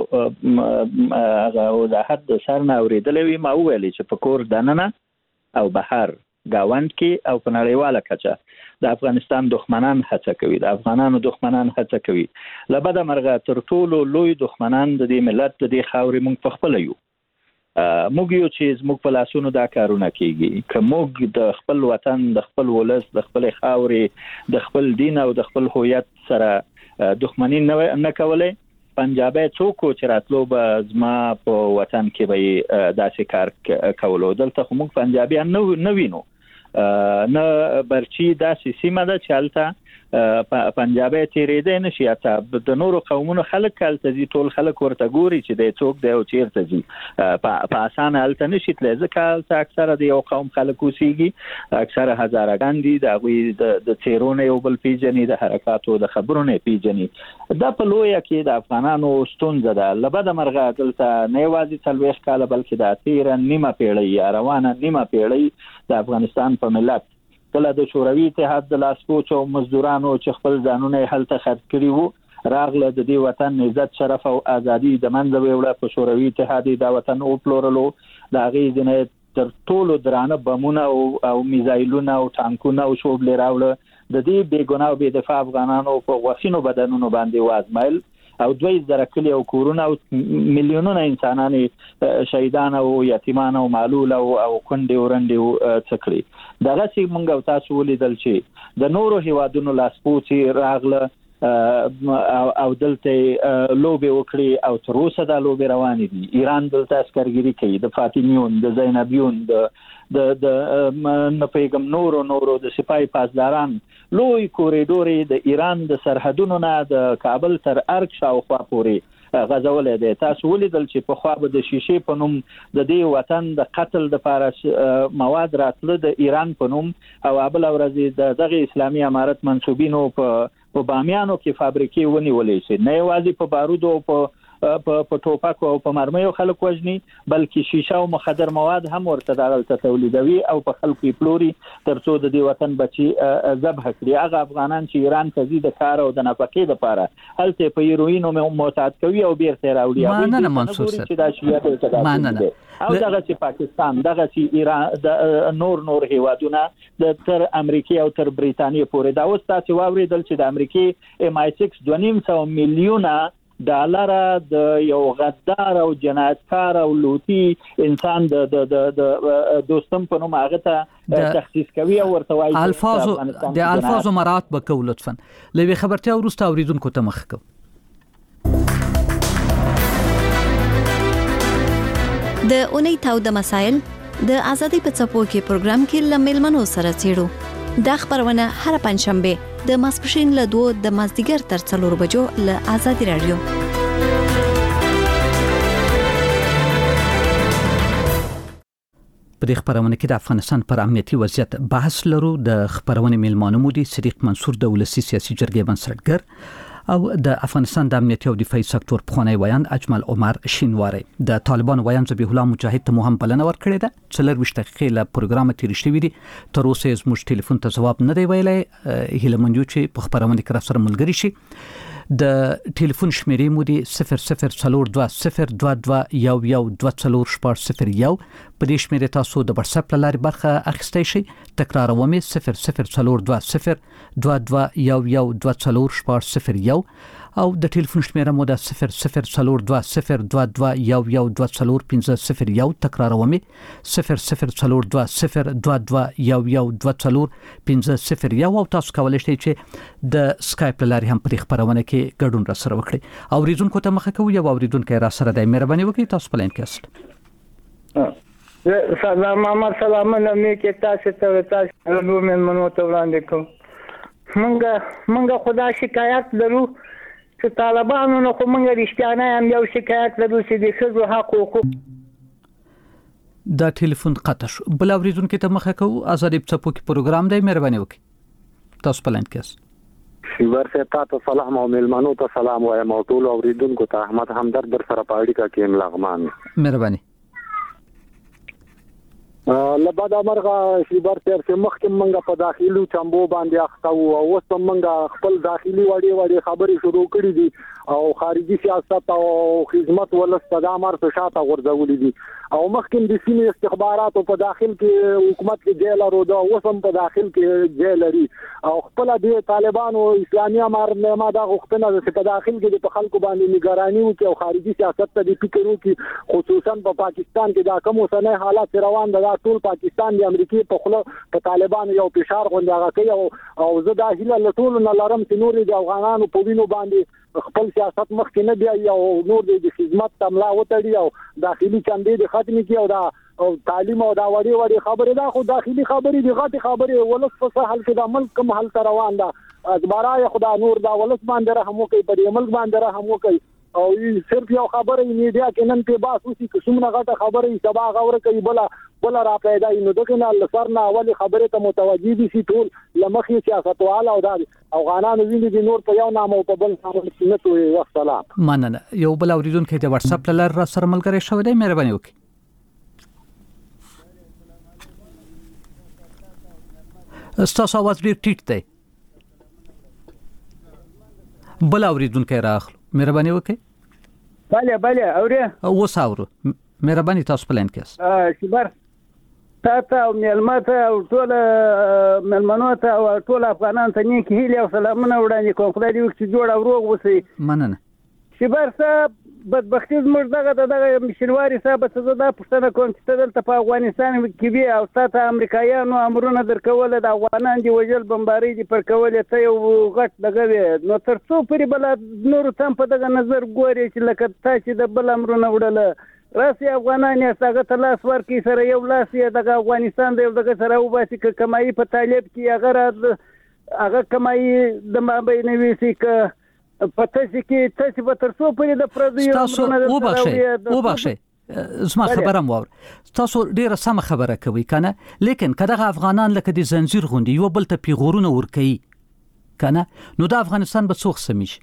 G: هغه وضاحت د سر نه اوریدلې وي، ما وویل چې په کور دننه او بهر گاوند کې او په نړیواله کچه د افغانستان دښمنان هڅه کوي، د افغانانو دښمنان هڅه کوي. لبده مرغه تر ټولو لوی دښمنان د دې ملت د دې خاورې موږ په خپل یو موږ یو چې موږ په لاسونو دا کارونه کیږي. که موږ د خپل وطن، د خپل ولس، د خپل خاورې، د خپل دین او د خپل هویت سره دښمنی نه کولای، پنجابي څوک چې راتلو به زما په وطن کې به داسې کار کولو. دلته خو موږ پنجابیان نه وینو، نه برچی داسې سیمه ده چې هلته پنجابي تیرېدی نشي. حتی د نورو قومونو خلک هلته ځي، ټول خلک ورته ګوري چې دی څوک دی او چیرته ځي، په اسانه هلته نشي تللی، ځکه هلته اکثره د یو قوم خلک اوسېږي، اکثره هزارهګان دي، د هغوی د څېرو نه یو بل پیژني، د حرکاتو د خبرو نه پیژني. دا په لویه کې د افغانانو ستونزه ده. له بده مرغه دلته نه یوازې څلوېښت کاله بلکې د تېره نیمه پیړۍ یا روانه نیمه پیړۍ د افغانستان په ملت کله د شوروي اتحاد د لاسپوڅو مزدورانو چې خپل ځانونه هلته خرڅ کړي وو راغله، د دې وطن عزت، شرف او ازادي د منځه ویوړه. په شوروي اتحاد دا وطن او پلورلو، د هغې ځینې تر ټولو درانه بمونه او میزایلونه او ټانکونه او شوبلې راوړه، د دې بې ګناه او بې دفاع افغانانو په غوښینو بدنونو باندې وازمایل او دوی زره کلی او کورونه او میلیونونه انسانان شهیدان او یتیمان او معلول او او کندې ورندې څکړي. دغه چې موږ او تاسو ولیدل چې د نورو هیوادونو لاسپوڅي راغله او دلته لوبي وکړي او تر اوسه دا لوبي روانې دي. ایران دلته عسکرګری کوي، د فاطمیون، د زینبیون، د د د نپیګم نورو نورو د سپای پاسداران لوی کوریډوري د ایران د سرحدونو نه د کابل تر ارګ شاوخوا پورې غزولې ده. تاسو ولیدل چې په خوا به د شیشې په نوم د دې وطن د قتل د پاره مواد راتله د ایران په نوم، او بل ورځ د دغه اسلامي امارت منسوبینو په په بامیانو کې فابریکې ونیولې شي، نه یوازې په بارودو او په په ټوپک او په مرمیو خلک وژني، بلکې شیشه او مخدر مواد هم ورته دغلته تولیدوي او په خلکو یې پلوري ترڅو د دې وطن بچي ذبح کړي. هغه افغانان چې ایران ته ځي د کار او د نفقې لپاره هلته په هیروینو معتاد کوي او بیرته راوړي.
D: ما نه منصور صاحب
G: ما نه او دغه چې پاکستان، دغه چې ایران، د نور نور هیوادونه د تر امریکا او تر بریتانیا پورې دا اوس تاسو واوریدل چې د امریکا ام آی سکس دوه نیم سوه میلیونه ډالر د یو غدار او جنایتکار او لوتی انسان د د د دوستم په نوم هغه ته تخصیص کوي او ورته وايي
D: الفاظو د الفاظو مرات بکو. لطفا لوي خبرته ورسته اوریدونکو ته مخ کو.
C: د اونۍ تاو د مسائل د ازادي په څپو کې پروګرام کې لملمنو سره چیرو. دا خبرونه هر پنځشنبه د ماسپښین له دوه د مازدیګر تر څلور بجو له ازادي رادیو.
D: په دې خبرونه کې د افغانستان پر امنیتي وضعیت بحث لرو. د خبرونه میلمانه مو دي صدیق منصور د ولسی سیاسي جرګې بنسټګر او د افغانستان د امنیتي او دفاعي سکتور پخوانی ویاند اجمل عمر شینواری. د طالبان ویاند ذبیح الله مجاهد ته هم بلنه ورکړې ده. څلور دقیقې له پروګرام تیر شوی دي. تر اوسه زموږ ټلیفون ته جواب نه دی ویلای. هیله مند یو چې په خبرونه کې را سره ملګری شي. د ټلیفون شمیرې مو دي صفر صفر څلور دوه صفر دوه دوه یو یو دوه څلور شپږ صفر یو. په دې شمیرې تاسو د واتس اپ لارې برخه اخیستی شئ. تکراروم صفر صفر څلور دوه صفر دوه دوه یو یو دوه څلور شپږ صفر یو او د ټلیفون شمیره مو د صفر صفر څلور دوه صفر دوه دوه یو یو دوه څلور پنځه صفر یو. تکراروم صفر صفر څلور دوه صفر دوه دوه یو یو دوه څلور پنځه صفر یو. او تاسو کولای شئ چې د سکایپ لارې هم په خبرونه کې ګډون را سره وکړئ. او ریزونکو ته مخه کوي او اوریدونکو را سره د مهرباني وکړئ تاسو په لاین کې است.
H: سلام محمد سلامونه مې کې تاسو ته تاسو نو من منو ته وړاندې کوم. منګه منګه خدا شکایت لرو چې طالبانو نو خو منګه رښتیانه هم یو شکایت لرو چې د ښځو حق حقوق.
D: دا ټلیفون قطع شو. بل اوریدونکو ته مخه کوو. ازادي په پوکي پروګرام دی. مهرباني وکړئ تاسو په لاین کې است.
I: شیبر سے تاسو سلام او ملمنو ته سلام وایم او ټول اوریدونکو ته احمد همدرد در سره پاړی کا کې ملغمان.
D: مهرباني.
I: لبدا مرغه شیبر تر چې مخکې منګه په داخلي چمبو باندې اخته وو او اوس منګه خپل داخلي وړي وړي خبرې شروع کړې دي او خارجي سیاست او خدمت ولست د امر په شاته غورځولې دي او مخکې د سیمې استخبارات په داخل کې حکومت کې جیل ورو دا اوس هم په داخل کې جیل لري او خپل د طالبانو اسلامي امر نه دا غوښتنه چې په داخل کې د خلکو باندې نگراني وکړي او خارجي سیاست ته د فکر وکړي خصوصا په پاکستان کې دا کوم اوسنۍ حالات روان دي. ټول پاکستان د امریکای په خله په طالبانو یو فشار غونډه کوي او او زه دا هیله لټول نه لرم چې نور د افغانانو په وینو باندې خپل سیاست مخکې نه دی او نور د خدمت تملا وتړي او داخلي چندې د ختم کی او دا او تعلیم او دا وړي وړي خبره دا خو داخلي خبرې دي غټي خبره ولس په سهل کې د ملک کوم حل روان ده ازبارای خدا نور دا ولس باندې رحم کوي په ملک باندې رحم کوي او صرف یو خبره میډیا کې نن په باس وسی چې څومره غټه خبره سبا غوړه کوي بلا بلا را پیدا نو دغه نه لسرنا اولی خبره ته متوجي دي سي ټول لمخي سیاستواله او د افغانانو ویني دي نور په یو نام او په بل نام سنت وي. والسلام.
D: مننه. یو بل اوریدونکو د واتس اپ لار را سره ملګری شوی دی. مهرباني وکړئ. استاسو आवाज ډیر ټیټ دی. بل اوریدونکو راخلو. مهرباني وکړئ.
H: bale bale اورې
D: و ساورو. مهرباني تاسو په لاین کې است.
H: ا شبر تاسو او ملمته او ټول ملمنو ته او ټول افغانان ته نیک هیله او سلامونه وړاندې کوم. خدای دې وکړي جوړ او روغ وسی.
D: مننه.
H: شبر صاحب بدبختی زموږ دغه دغه مشنواري صاحب څه دا پښتنه کوم چې دلته په افغانستان کې وی او تاسو امریکایانو امرونه درکول د افغانان دی وجل بمباری دی پر کول ته یو غټ دغه نو تر څو پرې بل نور تم په دغه نظر ګوري چې لکه تاسو د بل امرونه وړل راسي افغانان یې څنګه تلاش ورکی سره یو لاس یې د افغانستان د دغه سره وباسي ک کمایي په طالب کې هغه هغه کمایي د مابین ویسي ک پته چې تاسو به تر څو پرې د پردیو
D: تاسو وبخښئ وبخښئ زما خبرم واور. تاسو ډیره سم خبره کوي کنه لیکن کله افغانان لکه د زنجیر غوندي یو بل ته پیغورونه ور کوي کنه نو د افغانستان به څوک سمېش.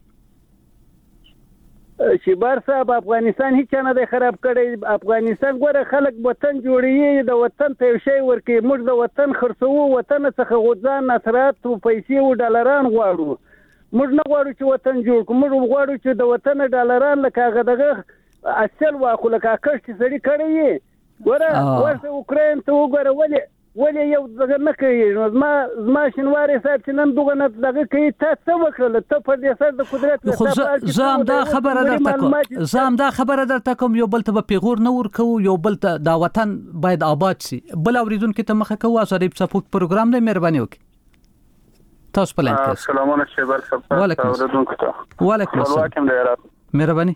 H: شیبر صاحب افغانستان هیڅ نه دی خراب کړی. افغانستان ګوره خلک وطن جوړي د وطن ته شی ورکي. موږ د وطن خرڅو وطن څخه غوځان نصرات او پیسې او ډالران غواړو. موږ نه غواړو چې وطن جوړ کړو. موږ غواړو چې د وطن ډالران لکه غدغه اصل واخو لکه کښت سړي کړی. ګوره ورته اوکراین ته وګوره ولې ولې یو دغه نه کوي. نو زما زما شینواری صاحب چې نن دغه نه دغه کوي تاسو وکړل ته په دې سره د قدرت
D: زم دا خبره درته کوم زم دا خبره درته کوم یو بل ته پیغور نه ورکو یو بل ته دا وطن باید آباد شي. بل اوریدونکو ته مخه کوو ازادي په پروګرام دی. مهرباني وکړئ تاسو په لاین کې.
J: سلامونه شیبر صاحب.
D: وعلیکم السلام. وعلیکم السلام. مهرباني.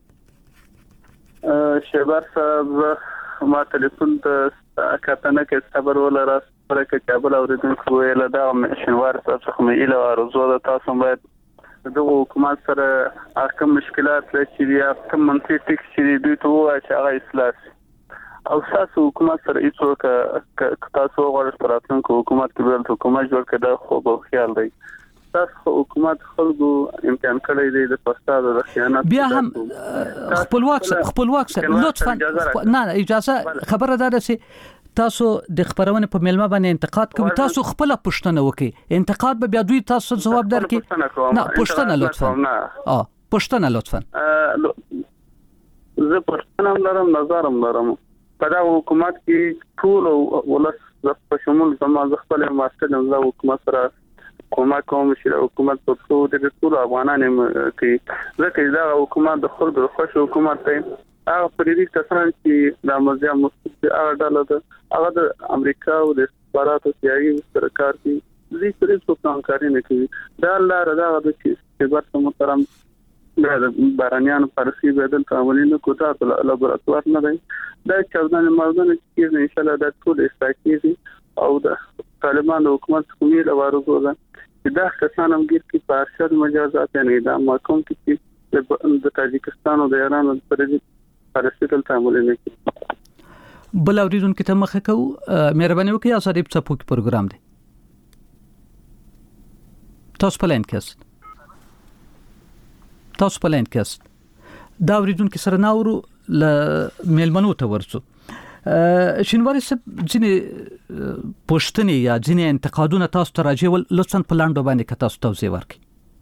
J: شیبر صاحب ما ټلیفون ته کتنه کې صبر ولر سره کې کابل اوریدونکو ویل دا شنوار څخه مې اله ارزو ده تاسو باید د حکومت سره احکام مشکلات لري چې کوم منطقي ټیکس چې دوی ته وایي چې هغه اصلاح او تاسو حکومت سره هیڅوک تاسو غواړئ راتلونکي حکومت کې بل حکومت جوړ کړي دا خو به خیال دی تاسو حکومت خلکو امکان کړی دی د فساد او خیانت
D: بیا هم خپلواک خپلواک لطفا نه اجازه خبره ده چې تاسو د خبرونه په ملما باندې انتقاد کوي تاسو خپل پښتنه وکي انتقاد به بیا دوی تاسو جواب درکړي نه پښتنه لطفا اه پښتنه لطفا
J: زه پښتنه لرم نظرم لرم په دا حکومت کې ټول ولس په شمول زموږ خپل ماستر د حکومت سره کومه کوم چې حکومت په ټول د ټول افغانانو کې ځکه دا حکومت د خلکو خوښ حکومت دی هغه پرېږدي کسان چې د مزیا مستقل هغه ډله ده هغه د امریکا او د استخباراتو سیاسي سره کار کوي دې سره څه همکاري نه کوي دا لار دا د چې برته محترم د بارانيان فارسي بدل تعاملونه کوته په لابراتوار نه دی دا چاودنه موضوع چې ان شاء الله د ټول استاکيزي او د طالبانو حکومت کومې لوارو ده چې دا کسان هم ګیر کې په ارشد مجازات نه دا محکوم کې د تاجکستان او د ایران سره فارسي تعامل نه کوي
D: بل اوریدونکو ته مخه کو مهرباني وکړئ آزادی په څپو کې پروګرام دی تاسو په لاین کې تاسو په لاین کې دا اوریدونکو سره ناورو ل ملمنو ته ورسو شینواری سب ځینې پوښتنې یا ځینې انتقادونه تاسو ته راځي لطفا په لاندو باندې که تاسو توضیح ورکړئ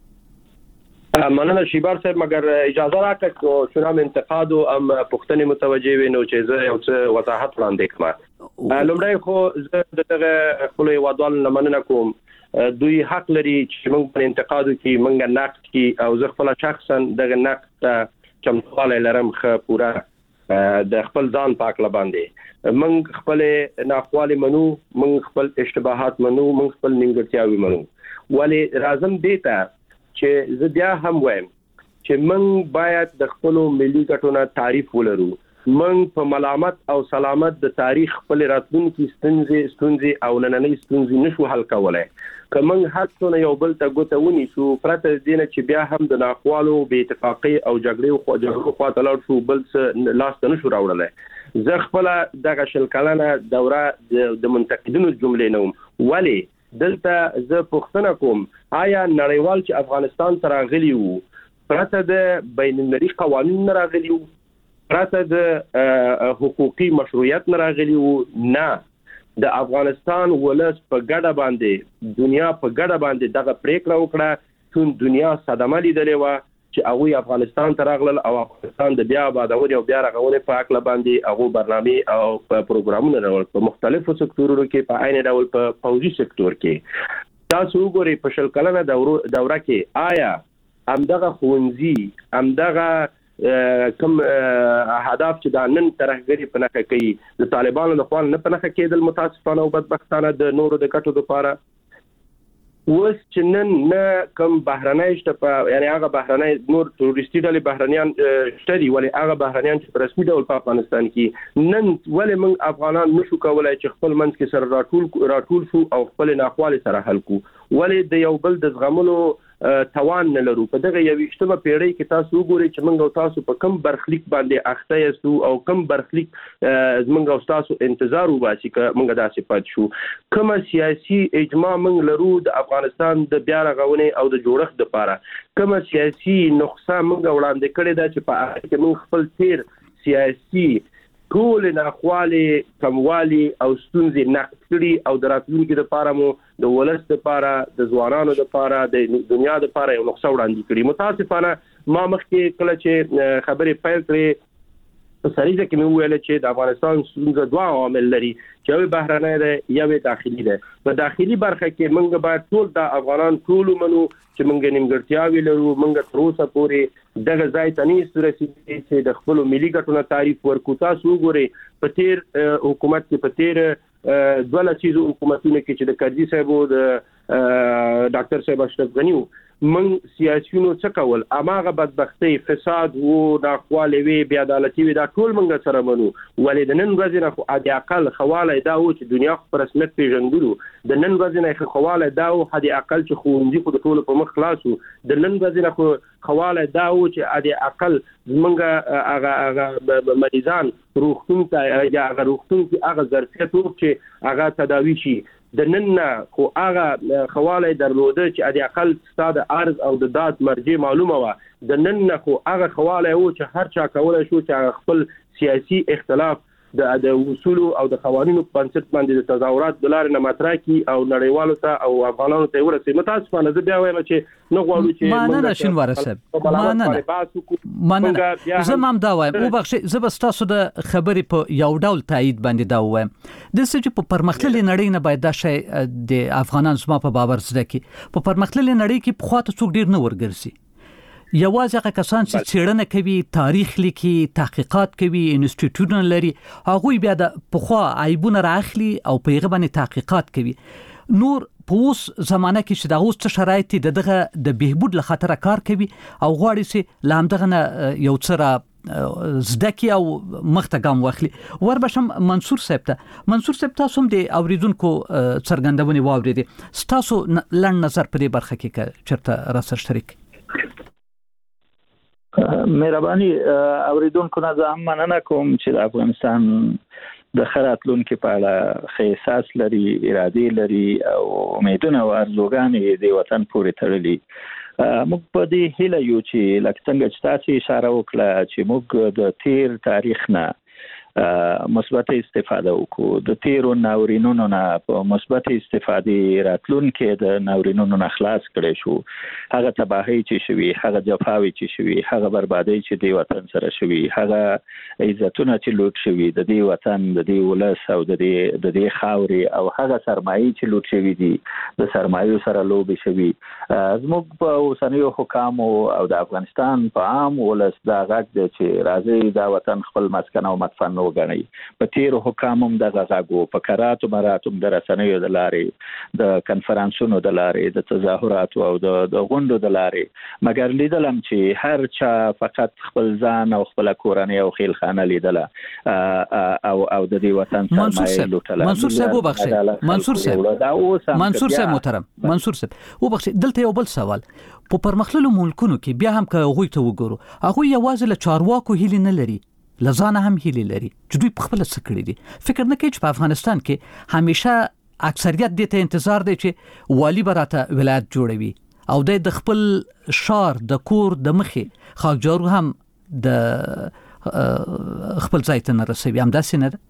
E: مننه شیبار صاحب مگر اجازه راکړئ چې شنام انتقاد او ام پښتنې متوجي وینو چې زه یو څه وضاحت وړاندې کوم لومړی خو زه دغه خپل وادوال مننه کوم دوی حق لري چې موږ په انتقاد کې موږ نقد کې او زه خپل شخصا دغه نقد چمتواله لرم خو پورا د خپل ځان پاک لباندې موږ خپل ناخوالي منو موږ خپل اشتباهات منو موږ خپل نیمګړتیاوي منو ولی رازم دیتا چې زه بیا هم وایم چې موږ باید د خپل ملي ګټو تعریف ولرو موږ په ملامت او سلامت د تاریخ خپل راتلونکي ستونزې ستونزې او نننۍ ستونزې نشو حل کولای که موږ هڅونه یو بل ته ګوته ونیسو پرته دینه چې بیا هم د ناخوالو بې اتفاقۍ او جګړې او جګړو خواته لاړ شو بل څه لاس ته نشو راوړلی زه خپل دغه شل کلنه دوره د منتقدینو جملې نوم ولی دلته زه پوښتنه کوم آیا نړیوال چې افغانستان ته راغلي وو پرته د بین المللي قوانین نه راغلي وو پرته د حقوقي مشروعیت نه راغلي وو نه د افغانستان ولس په ګډه باندې دنیا په ګډه باندې دغه پریکړه وکړه چې دنیا صدمه لیدلې و چې هغه افغانستان ته راغلل او افغانستان د بیا آبادونې او بیا رغونې په حق باندې هغه برنامه او پروګرامونه راول په مختلفو سکتورونو کې په عین ډول په فوجي سکتور کې تاسو وګورئ په شل کلنه دوره کې آیا همدغه خوندزي همدغه کوم هدف چې دا نن ترهګری په نخښه کوي د طالبانو له خوا نه په نخښه کېدل متاسفانه او بدبختانه د نورو د ګټو لپاره وس چې نن نه کوم بهرنۍ شته یعنی هغه بهرنۍ نور تروریستي ډلې بهرنیان شته دي ولی هغه بهرنیان چې په رسمي ډول په افغانستان کې نن ولې موږ افغانان نشو کولای چې خپل منځ کې سره راټول راټول شو او خپل ناخوالي سره حل کو ولی د یو بل د زغملو توان نه لرو په دغه یوشتمه پیړۍ کې تاسو وګورئ چې موږ او تاسو په کم برخلیک باندې اخته یو او کم برخلیک موږ او تاسو انتظار وباسي چې موږ داسې پات شو کومه سیاسي اجماع موږ لرو د افغانستان د بیا رغونې او د جوړښت لپاره کومه سیاسي نقصه موږ وړاندې کړې ده چې په هغه کې موږ خپل تیر سیاسي ټول ناخوالي کموالي او ستونزې نقد کړي او د راتلونکي لپاره مو د ولس لپاره د ځوانانو لپاره د دنیا لپاره یو نقشه وړاندې کړي متاسفانه ما مخکې کله چې خبرې پیل کړې په سریزه کې مې ویل چې د افغانستان ستونزه دوه عوامل لري چې یو بهرنی دی یو داخلي دی په داخلي برخه کې موږ باید ټول د افغانان ټول منو چې موږ نیمګړتیاوې لرو موږ تر اوسه پورې دغه ځای ته نه رسیدلي چې د خپل ملي ګټو تعریف ورکو تاسو وګورئ په تیر حکومت کې په تیر دوه لسیزو حکومتونو کې چې د کرزي صاحب او د ډاکټر صاحب اشرف غنی من سیاسيونو څه کول اماغه بدبختی فساد وو ناخواله وی بیا عدالتي وی دا ټول موږ سره منو ولې د نن ورځې نه خو اډي اقل خواله دا و چې دنیا خو پر رسمیت پیژندلو د نن ورځې نه خواله دا و اډي اقل چې خوندې خو د ټول په مخ خلاصو د نن ورځې نه خو خواله دا و چې اډي اقل موږ هغه هغه مریضان روغتون ته یا هغه روغتون کې هغه ظرفیت وو چې هغه تداوی شي د نن خو هغه خواله درلوده چې اډي اقل ستاده ارز او د داد مرجع معلومه و د نن خو هغه خواله و چې هر چا کولای شو چې خپل سیاسي اختلاف د د اصول او د قوانینو په بنسټ باندې د تظاهرات د لارې نه مطرح کی او نړیوالو ته او افغانانو ته ورسې متاسفانه زه بیا وایم چې نه غواړو چې
D: مانه شینوار صاحب مانه مانه زه مام دا وایم او بخښه زه بس تاسو د خبرې په یو ډول تایید باندې دا وایم د سچ په پرمختللي نړۍ نه باید دا شی د افغانانو زما په باور زده کی په پرمختللي نړۍ کې په خاطر څوک ډیر نه ورګرځي یوازې هغه کسان چې څېړنه کوي تاریخ لیکي تحقیقات کوي انسټیټیوټونه لري هغه بیا د پخوا عیبونه راخلي او په هغه باندې تحقیقات کوي نور په اوس زمانه کې چې د اوس څه شرایط د دغه د بهبود له خاطر کار کوي او غواړي چې لامدغه یو څه زدکی او مخته ګام واخلي وربشم منصور صاحب ته منصور صاحب تاسو هم د اوریدونکو څرګندونې واوریدي تاسو لړ نظر په دې برخه کې چرته را سره شریک
G: مهرباني اوریدونکو نه زه هم مننه کوم چې د افغانستان د خراتلونکو په اړه خیساس لري اراده لري او امیدونه او ارزوګانې د وطن پورې تړلي موږ په دې هیله یو چې لکه څنګه چې تاسو اشاره وکړه چې موږ د تیر تاریخ نه مثبت استفاده وکړو د تیرو ناورینونو نه په مثبت استفادې راتلونکو د ناورینونو نه خلاص کړي شو هغه تباہي چې شوي هغه جفاوي چې شوي هغه بربادي چې د وطن سره شوي هغه عزتونه چې لوټ شوي د دې وطن د دې ولس او د دې د دې خاوري او هغه سرمایي چې لوټ شوي دي د سرمایو سره لوبي شوي زموږ په اوسنیو حکامو او د افغانستان په عام ولس دا غږ دی چې راځي دا وطن خپل مسکن او مدفن وګڼي په تیرو حکامم د غاغو په کراتو مراتم د رسنیو د لارې د کنفرانسونو د لارې د تظاهراتو او د غونډو د لارې مګر لیدلم چې هر چا فقط خپل ځان او خپل کورنۍ او خیلخانه لیدله او او د دې وطن سرمایه لوټله
D: منصور صاحب وبخښه منصور صاحب منصور صاحب محترم منصور صاحب وبخښه دلته یو بل سوال په پرمختللو ملکونو کې بیا هم که غوي ته وګورو هغه یوازې له چارواکو هیله نه لري لزانه هم هیله لري چې دوی په خپل څه کړی دي فکر نه کوي چې په افغانستان کې همیشه اکثریت دې ته انتظار دی چې والی براته ولایت جوړوي او د خپل شار د کور د مخې خاک جارو هم د خپل ځای ته نه رسوي هم داسې نه ده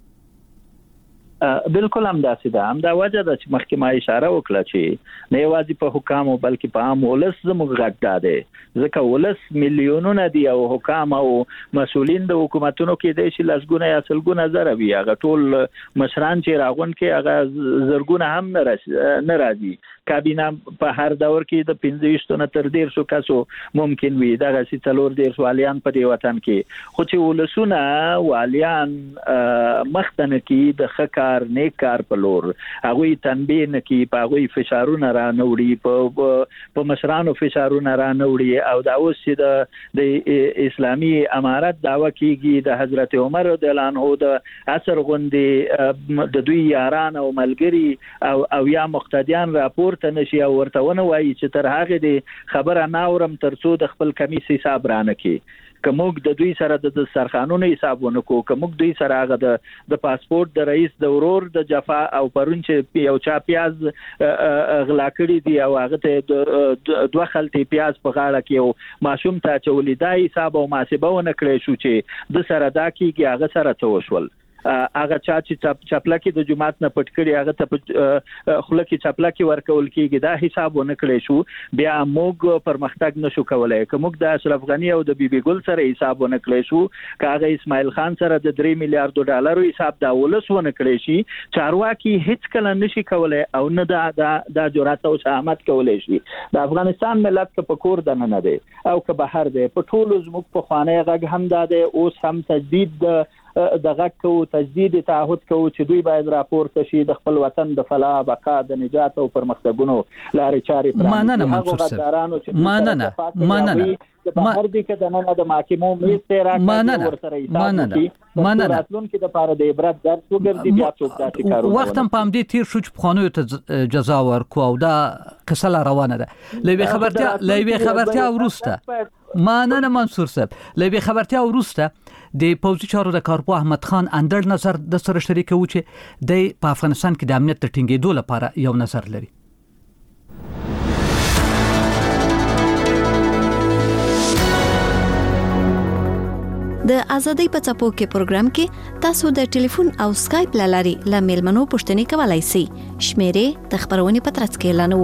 G: بالکل هم داسې ده هم دا وجه ده چې مخکې ما اشاره وکړه چې نه یوازې په حکامو بلکې په عام ولس زموږ غږ ده دی ځکه ولس میلیونونه دي او حکام او مسؤلین د حکومتونو کې دی چې لسګونه یا سلګونه زره وي هغه ټول مشران چې راغون کې هغه زرګونه هم نه راځي کابینه په هر دور کې د پنځه ویشت نه تر ډیر شو کسو ممکن وي دغه سي څلور ډیر والیان په دې وطن کې خو چې ولسونه والیان مختنه کې د خکار نیک کار په لور هغه تنبیه نه کې په هغه فشارونه را نوړي په په مشرانو فشارونه را نوړي او دا اوس چې د اسلامي امارت داوا کیږي د حضرت عمر رضی الله عنه د اثر غوندي د دوی یاران او ملګری او او یا مقتدیان راپور ته نشي او ورته ونه وایي چې تر هغه دی خبره ناورم ترڅو د خپل کمیس حساب رانه کې کومګ د دوی سره د سرخانونو حساب ونکو کومګ دوی سره هغه د د پاسپورت د رئیس د ورور د جفا او پرون چې یو چا پیاز غلا کړی دی او هغه ته دوه خلټي پیاز په غاړه کې او ماشوم ته چولې دا حساب او محاسبه ونه کړی شو چې د سره دا کیږي هغه سره ته وشول هغه چا چې چپلکی د جماعت نه پټ کړي هغه ته خلکی چپلکی ورکول کیږي دا حساب ونه کړی شو بیا موږ پرمختګ نشو کولای کومګ د اشرف غنی او د بیبي ګل سره حساب ونه کړی شو کاغه اسماعیل خان سره د درې میلیارډ ډالرو حساب دا ولس ونه کړی شي چارواکي هیڅ کله نشي کولای او نه دا د جرأت او شهامت کولای شي د افغانستان ملت په کور دنه نه دی او که بهر دی په ټولو زموږ په خانه غږ هم دا دی اوس هم تجدید د دغه کو تجدید تعهد کوو چې دوی باید راپورته شي د خپل وطن د فلاح بقا د نجات او پرمختګونو لارې چارې پرانیزي.
D: مننه منصور صاحب، مننه مننه
G: د بهر دي کې د نن د محکمو میز ته راکړي ورسره
D: مننه مننه
G: راتلونکي د پاره د عبرت درس وګرځي بیا څوک داسې کارونه
D: وخت هم پام دې تیر شو چې پخوانیو ته جزا ورکو او دا کسله روانه ده. لوي خبرتیا لوي خبرتیا ورسته مننه منصور صاحب، لوي خبرتیا ورسته د پوځي چارو د کارپو احمد خان اندر نظر د سره شریک و چې د په افغانستان کې د امنیت د ټینګېدو لپاره یو نظر لري.
C: د ازادۍ په څپو کې پروګرام کې تاسو د ټلیفون او سکایپ لاري له میلمنو پوښتنې کولای شئ. شمیرې د خبرونې په ترڅ کې اعلانوو.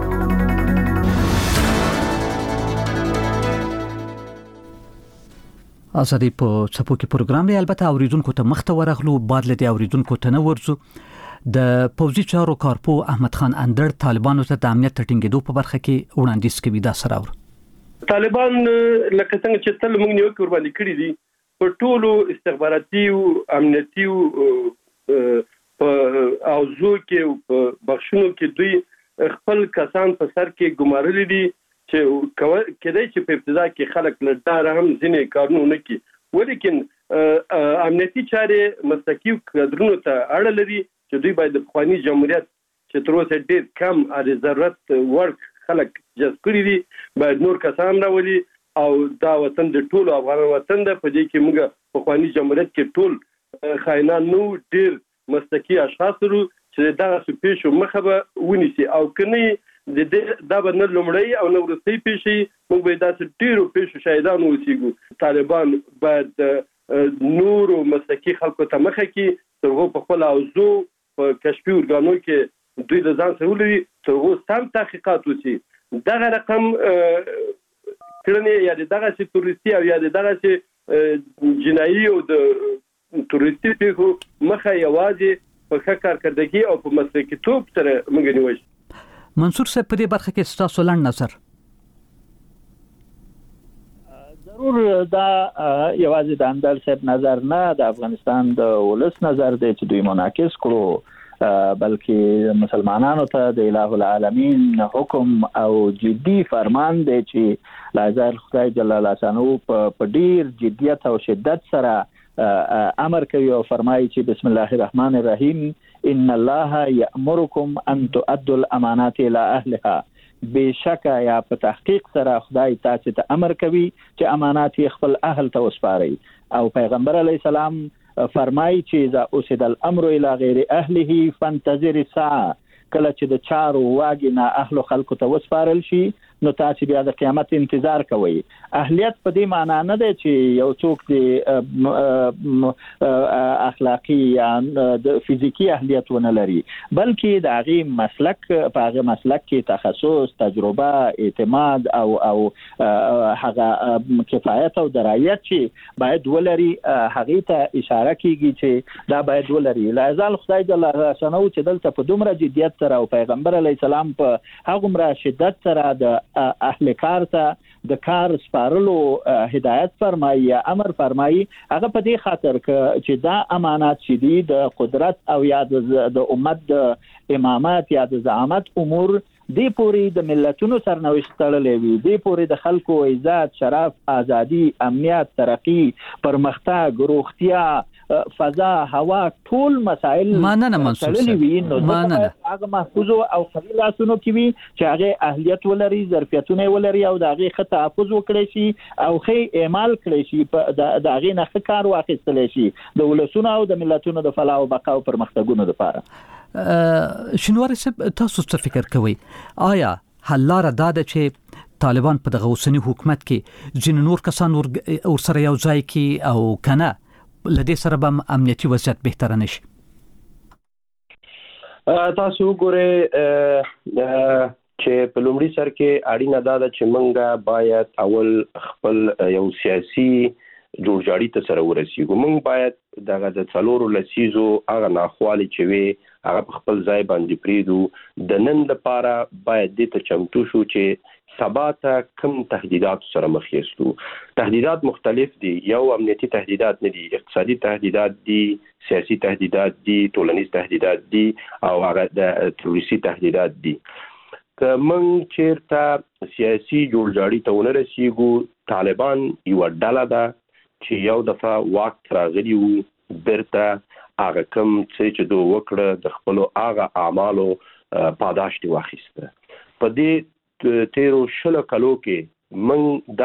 D: ازادۍ په څپو کې پروګرام دی، البته اوریدونکو ته مخته ورغلو، بعد له دې اوریدونکو ته نه ورځو. د پوځي چارو کارپو احمد خان اندر طالبانو ته د امنیت ټینګېدو په برخه کې وړاندیز کوي. دا سره ور
E: طالبان لکه څنګه چې تل موږ نیوکه ور باندې کړې دي په ټولو استخباراتي او امنیتي او اوزو کې په بخښونو کې دوی خپل کسان په سر کې ګمارلي دي چې کله چې په ابتدا کې خلک لړدار هم ځینې کارونه نه کوي، ولیکن امنیتي چارې مستقیم کډرونو ته اړه لري چې دوی باید د خواني جمهوریت چې تر اوسه ډېر کم اړ ضرورت ورک خلک جذب کړي دي باید نور کسان راولي او دا وطن د ټولو افغان وطن د په دې کې موږ په خواني جمهوریت کې ټول خاینان نو ډېر مستقی اشخاص ورو چې دا سپیشو مخه به ونیسي او کني د دا باندې لومړی او نو ورسې پیشي موږ به دا ډېرو پیشو شهیدان وسیګو. طالبان باید نور مستقی خلکو ته مخه کې ترغو په خپل اوزو په کشفي ورګانو کې دوی د ځان سره ولري ترغو سم تحقیقات وسی. دغه رقم کړنې یا دغه چې تورستي او یا دغه چې جنایي او د تورستي په مخه یوازې په ښه کارکردګي او په مسلکیتوب سره موږ نیوي.
D: منصور صاحب په دې برخه کې ستاسو لنډ نظر؟
G: ضرور دا یوازې د اندر صاحب نظر نه، د افغانستان د ولس نظر دی چې دوی منعکس کړو، بلکې مسلمانانو ته د الٰه العالمین حکم او جدي فرمان دی چې لازم خدای جل جلاله په ډیر جدیت او شدت سره امر کوي او فرمایي چې بسم الله الرحمن الرحیم ان الله یأمرکم ان تؤدوا الامانات الى اهلها. بشکه یا په تحقیق سره خدای تاسو ته امر کوي چې امانات خپل اهل ته وسپارئ او پیغمبر علی السلام فرمایي چې اذا اسد الامر الى غیر اهله فانتظر الساعه. کله چې د چارو واګي نه اهل خلکو ته وسپارل شي نو تاسو بیا د قیامت انتظار کوئ. اهلیت په دې معنی نه دی چې یو څوک د اخلاقی یا د فزیکی اهلیت ونه لري، بلکې د هغه مسلک په هغه مسلک کې تخصص، تجربه، اعتماد او او هغه کفایت او درایت چې باید ولري هغه ته اشاره کیږي چې دا باید ولري. لازال خدای جل جلاله چې دلته په دومره جدیت سره او پیغمبر علی السلام په هغه مره شدت سره د اهل کار ته د کار سپارلو هدایت فرمایي یا امر فرمایي، هغه په دې خاطر چې دا امانات چې دي د قدرت او یا د امت د امامت یا د زعامت امور دی پوری د ملتونو سرنوشت تړلې وي، دی پوری د خلکو عزت، شرف، ازادي، امنیت، ترقی، پرمختګ، روغتیا، فضا، هوا، ټول مسائل
D: مننه منصور صاحب، مننه
G: هغه محفوظ او قوي لاسونو کې وي چې هغه اهلیت ولري، ظرفیتونه ولري او د هغه خط تحفظ وکړي شي او خې اعمال کړي شي، د هغه نه کار واخیستل شي د ولسونو او د ملتونو د فلاح او بقا او پرمختګونو لپاره.
D: شنواری صاحب تاسو څه فکر کوئ؟ آیا حل لاره دا ده چې طالبان په دغه اوسنی حکومت کې ځینې نور کسان ور سره یو ځای کې او کنه لدې سره به امنیتي وضعیت بهتر نشي؟
E: تاسو ګورئ چې په لومړي سر کې اړینه ده چې موږ باید اول خپل یو سیاسي جوړجاړي ته سره ورسیږو. موږ باید دغه د څلورو لسیزو هغه ناخوالې چې وي هغه په خپل ځای باندې پریږدو. د نن لپاره باید دې ته چمتو شو چې سبا ته کوم تهدیدات سره مخ یاستو. تهدیدات مختلف دي، یو امنیتي تهدیدات نه دي، اقتصادي تهدیدات دي، سیاسي تهدیدات دي، ټولنیز تهدیدات دي او هغه د تروریستي تهدیدات دي. که من چیرته سیاسي جوړجاړي ته ونه رسیږو، طالبان یو ډله ده چې یو دفعه واک راغلی وو، بیرته هغه کوم څه چې دوی وکړه د خپلو هغه اعمالو پاداش دې واخیسته. په دې تیرو شلو کلو کې موږ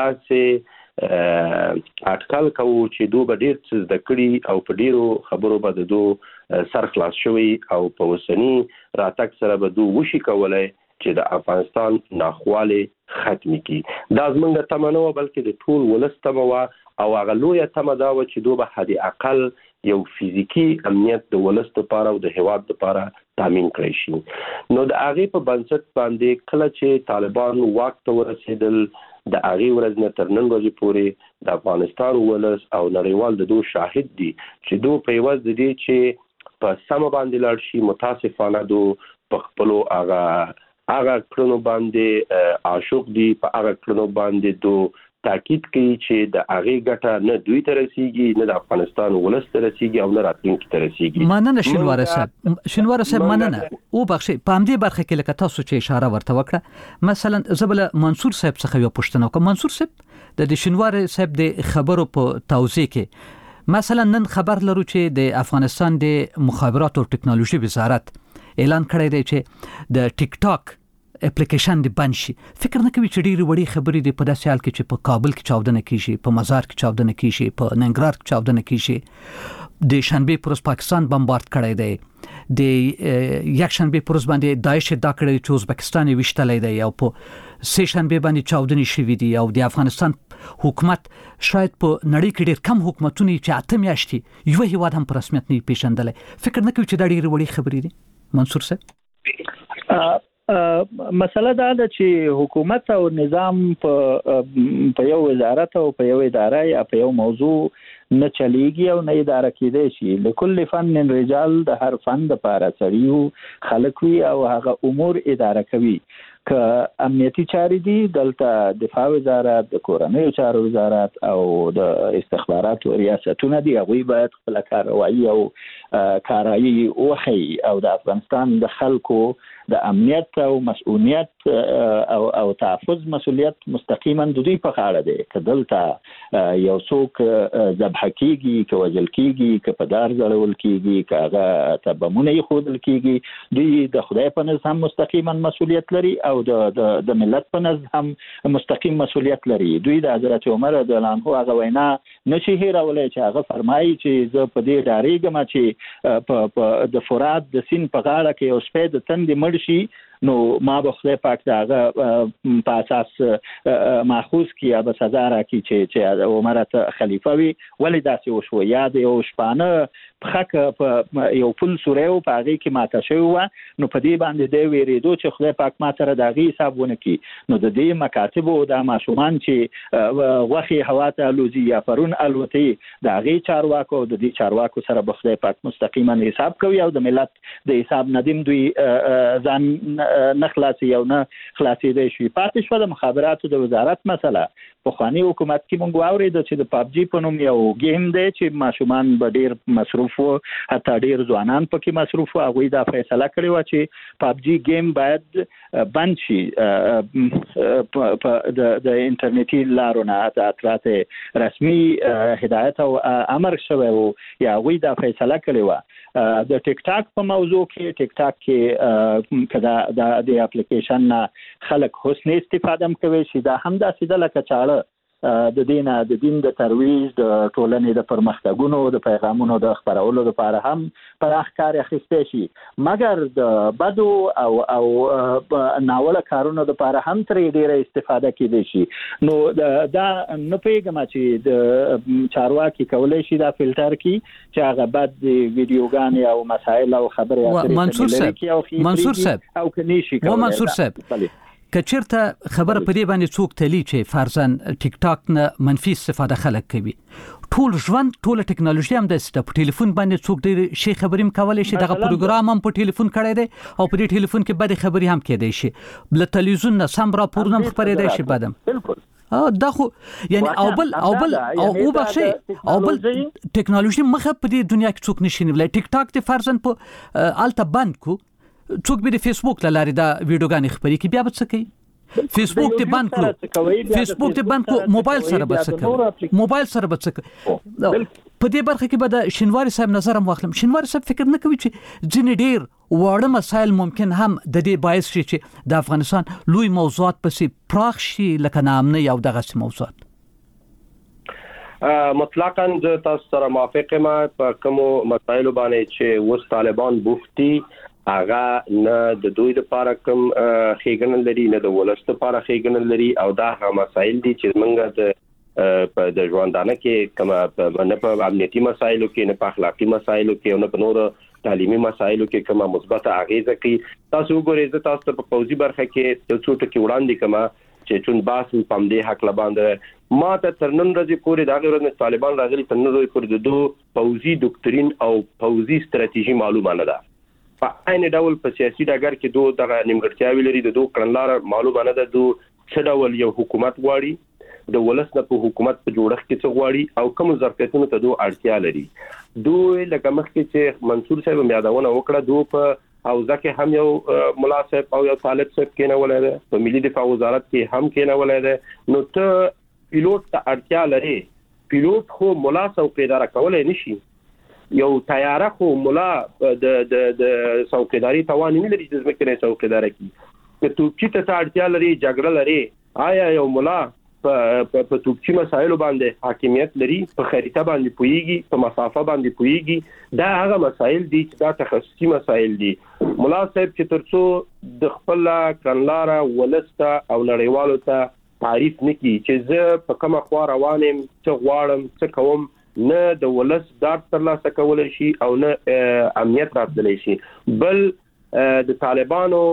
E: داسې اټکل کوو چې دوی به ډېر څه زده کړي او په ډېرو خبرو به د دوی سر خلاص شوی او په اوسني راتګ سره به دوی وشي کولی چې د افغانستان ناخواله ختم کی. دا زمونږ تمه نه و، بلکې د ټول ولس تمه و او هغه لویه تمه دا و چې دوی به حد اقل یو فزیکی امنیت د ولس لپاره او د هیواد لپاره تامین کړی شي. نو د هغې په بنسټ باندې کله چې طالبان واک ته ورسېدل، د هغې ورځ نه تر نن ورځې پورې د افغانستان ولس او نړیوال د دوی شاهد دي چې دوی په عوض د دې چې په سمه باندې لاړ شي، متاسفانه دوی په خپلو هغه هغه کړنو باندې عاشق دي، په هغه کړنو باندې دوی تاکید کوي چې د هغې ګټه نه دوی ته رسیږي، نه د افغانستان ولس ته رسیږي او نه راتلونکي ته رسیږي.
D: مننه شینواره صاحب. شینواره صاحب مننه. او بخښئ، په همدې برخه کې لکه تاسو چې اشاره ورته وکړه، مثلا زبل منصور صاحب څخه یو پوښتنه وکړم. منصور صاحب د شینواره صاحب د خبرو په توضیح کې مثلا نن خبر لرو چې د افغانستان د مخابرات او ټکنالوژي وزارت اعلان کړی دی چې د ټیک ټاک اپلیکیشن دی بند شي. فکر نه کوي چې ډېری وړي خبرې دی په داسې حال کې چې په کابل کې چاودنه کیږي، په مزار کې چاودنه کیږي، په ننګرهار کې چاودنه کیږي، د شنبه پر ورځ پاکستان بمبارد کړی دی، د یک شنبه پر ورځ باندې داعش دا کړی چې ازبکستان وشتلې دی او په سه شنبه باندې چاودنې شوې دي او د افغانستان حکومت شاید په نړۍ کې ډېر کم حکومتونه چې اته میاشتې یو هیواد هم په رسمیت نه پیژندلې. فکر نه کوي چې دا ډېری وړي خبرې دي منصور صاحب؟
G: مسله دا ده چې حکومت او نظام په په یو وزارت او په یو اداره یا په یو موضوع نه چلیږي او نه اداره کېدای شي. لکل فن رجال، د هر فن لپاره سړیو خلک وي او هغه امور اداره کوي. که امنیتي چارې دي، دلته دفاع وزارت، د کورنیو چارو وزارت او د استخباراتو ریاستونه دي، هغوی باید خپل کاروایی او کارایی وښیي او د افغانستان د خلکو د امنیت او مسؤلیت او او تحفظ مسؤلیت مستقیما د دوی په غاړه دی. که دلته یو څوک ذبح کیږي، که وژل کیږي، که په دار ځړول کیږي، که هغه ته بمونه ایښودل کیږي، دوی د خدای په نزد هم مستقیما مسؤلیت لري او د د د ملت په نزد هم مستقیم مسؤلیت لري. دوی د حضرت عمر رضی الله عنه هغه وینا نشي هیرولای چې هغه فرمایي چې زه په دې ډاریږم چې په د فرات د سین په غاړه کې یو سپید تندې مړ شي، نو ما به خدای پاک دغه په اساس ماخوذ کی یا به سزا راکړي چې چې عمر ته خلیفہ وي. ولې داسې وشو؟ یاد یو شپانه پخکه په یو پل سوریو په هغه کې ماته شوی و، نو په دې باندې د ویریدو چې خدای پاک ما سره دغه حساب ونه کی. نو د دې مکاتب او د ماشومان چې وخی هوا ته لوزي یا پرون الوتي، د هغه چارواکو د دې چارواکو سره به خدای پاک مستقیما حساب کوي او د ملت د حساب ندیم دوی ځان نه خلاصي او نه خلاصي دی شي. پاتې شو د مخابراتو د وزارت مسله. په خواني حکومت کې مونږ واورید چې د پابجي په نوم یو گیم دی چې ماشومان به ډیر مصروف وو، حتی ډیر ځوانان پکې مصروف وو. هغوی دا فیصله کړې وه چې پابجي گیم باید بند شي د انټرنیټي لارو نه. د اطلاعات رسمي هدایت او امر شوی وو یا هغوی دا فیصله کړې وه. د ټیک ټاک په موضوع کې ټیک ټاک کې کدا د اپلیکیشن نه خلک حسن استفاده هم کوي چې دا هم داسې ده لکه چاړه د دین د دین د ترویج، د ټولنې د پرمختګونو، د پیغامونو د خپرولو لپاره هم پراخ کار اخیستی شي، مګر د بدو او او ناوړه کارونو لپاره هم ترې ډیره استفاده کیدی شي. نو دا نه پیغام چې د چارواکي کولای شي دا فلټر کی چې هغه بد ویډیوګانې او مسائل او خبرې اترې
D: منصور صاحب منصور صاحب
G: او کني شي.
D: و منصور صاحب کچرته خبره په دې باندې څوک تلی چې فرضاً ټیک ټاک نه منفي استفاده خلک کوي ټول ژوند ټول ټکنالوژي هم د په ټلیفون باندې څوک ډېر شي خبرې هم کولای شي دغه پروګرام هم په ټلیفون کړی دی او په دې ټلیفون کې بد خبرې هم کېدای شي بل تلویزیون نه سم راپورونه هم خبرېدای شي بعدم
G: بالکل
D: اه دا خو یعنی او بل او بل او او بخشي او بل ټکنالوژي مخه په دې دنیا کې څوک نشي نیولای ټیک ټاک ته فرضاً په الته بند کو څوک به د فیسبوک لاري دا ویډیوګانې خپرې کی بیا به څه کوي فیسبوک ته بند کړو فیسبوک ته بند کړو موبایل سره به څه کوي موبایل سره به څه کوي په دې برخه کې به د شینواری صاحب نظر هم واخلم شینواری صاحب فکر نه کوي چې ځینې ډېر واړه مسایل ممکن هم د دې باعث شي چې د افغانستان لوی موضوعات پسې پراخ شي لکه نامنه یو دغه موضوعات
E: مطلقاً د تاسو سره موافق یم په کوم مسایلو باندې چې وس طالبان بوفتي هغه نه د دوی لپاره کوم خېګن لري نه د ولست لپاره خېګن لري او دا هغه مسایل دي چې موږ د په د ژوندانه کې کوم نه په امنیتي مسایلو کې نه په اخلاقی مسایلو کې نه په نور تعلیمي مسایلو کې کومه مثبته اغیزه کوي تاسو وګورئ تاسو په پوزي برخه کې یو څو ټکي وړاندې کومه چې چون باس په دې حق لباندې ما ته ترنن ورځې پورې دا غوړنه طالبان راغلي ترنن ورځې پورې د دوه پوزي ډوکټرین او پوزي ستراتیژي معلومه نه ده په عین ډول په سیاسي ډګر کې دوه دغه نیمګړتیاوې لري د دوه کړنلار معلومه نه ده دوه څه ډول یو حکومت غواړي د ولسنه په حکومت په جوړښت کې څه غواړي او کوم ظرفیتونو ته دوه اړتیا لري دوی لکه مخکې چې منصور صاحب میادونه وکړه دوه په حوزه کې هم یو مناسب او یو طالب صاحب کې نه ولایده په ملي دفاع وزارت کې هم کې نه ولایده نو ته پیلوټ ته اړتیا لري پیلوټ خو ملا څوکیدار کولای نشي یو طیاره خو ملا د د د څوکیداری توان نه لري چې ځمکه نه څوکیدار کی که توپچی ته اړتیا لري جګړه لري آیا یو ملا په په توپچی مسایلو باندې حاکمیت لري په خریطه باندې پويږي په مسافه باندې پويږي دا هغه مسایل دي چې دا تخصصي مسایل دي مولا صاحب چې ترڅو د خپل کړنلاره ولسته او نړیوالو ته تعریف نکي چې زه په کومه خوا روانم څه غواړم څه کوم نه د ولس دار ترلاسه کولای شي او نه امنیت راتللی شي بل د طالبانو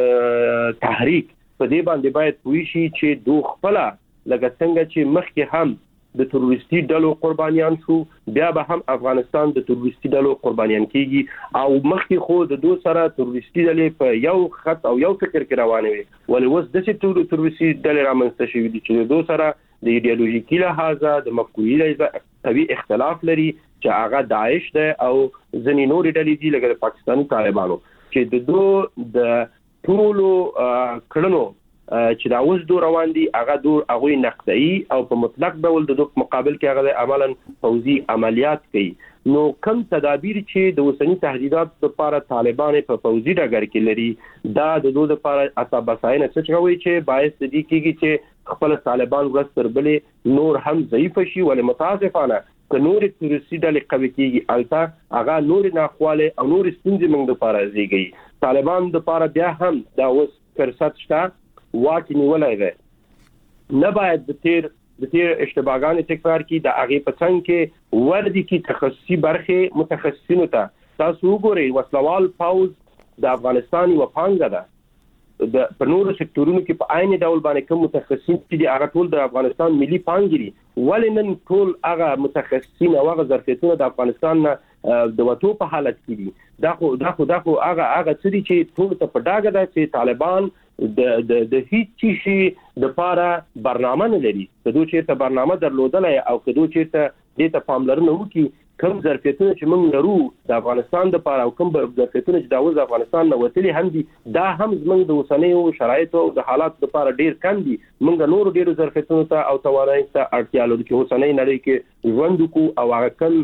E: تحریک په دې باندې باید پوي شي چې دوه خپل لکه څنګه چې مخکې هم د تروریستي ډلو قربانيان شو بیا به هم افغانستان د تروریستي ډلو قربانيان کیږي او مخکې خو د دوه سره تروریستي ډلې په یو خط او یو فکر کې روانه وي ولې وس د څه تروریستي ډلې رامنځته شوې دي چې د دوه سره د ایدئولوژیکي لحاظه د مفکوري لحاظه قوي اختلاف لري چې هغه داعش ده او ځینې نور ډلې دي لکه پاکستاني طالبانو چې د دوه د ټولو کړنو چې دا اوس دور روان دي هغه دور هغه نقطه‌ای او په مطلق ډول د دوه مقابل کې هغه عملاً فوزي عملیات کوي نو کوم تدابیر چې د وسنی تهدیدات لپاره طالبان په فوزي ډګر کې لري دا د دوه لپاره اساساینه څه کوي چې باعث دي کېږي چې خپل طالبان ورستر بلې نور هم ضعیف شي ولې متاسفانه که نور تروریستي ډلې قوي کېږي البته هغه نور ناخواله او نور ستونزې موږ لپاره زیږي طالبان لپاره بیا هم دا اوس فرصت شته واک نیولای دی نه باید د تیر د تیر اشتباهګانې تکرار کی د هغه په څنګه کې وردی کی تخصصي برخه متخصصینو ته تاسو وګورئ وسلوال پاوز د افغانستان یو پانګه ده د په نورو سکتورونو کې په عین ډول باندې کوم متخصصین چې هغه ټول د افغانستان ملي پانګري ولې نن ټول هغه متخصصین او هغه ظرفیتونه د افغانستان د وټو په حالت کې دي دا خو دا خو دا خو هغه هغه څه دي چې ټول ته په ډاګه ده چې طالبان د د د هیڅ شي د لپاره برنامه نه لري د دوی چیرته برنامه درلودلای او د دوی چیرته دې ته پاملرنه وکړي کوم ظرفیتونه چې موږ لرو د افغانستان لپاره او کوم ظرفیتونه چې د افغانستان نه وتلي هم دي دا هم زموږ د اوسنیو شرایطو د حالات لپاره ډیر کم دي موږ نور ډیر ظرفیتونه ته او توانایي ته اړتیا لرو چې اوسنۍ نړۍ کې ژوند وکړو او هغه کوم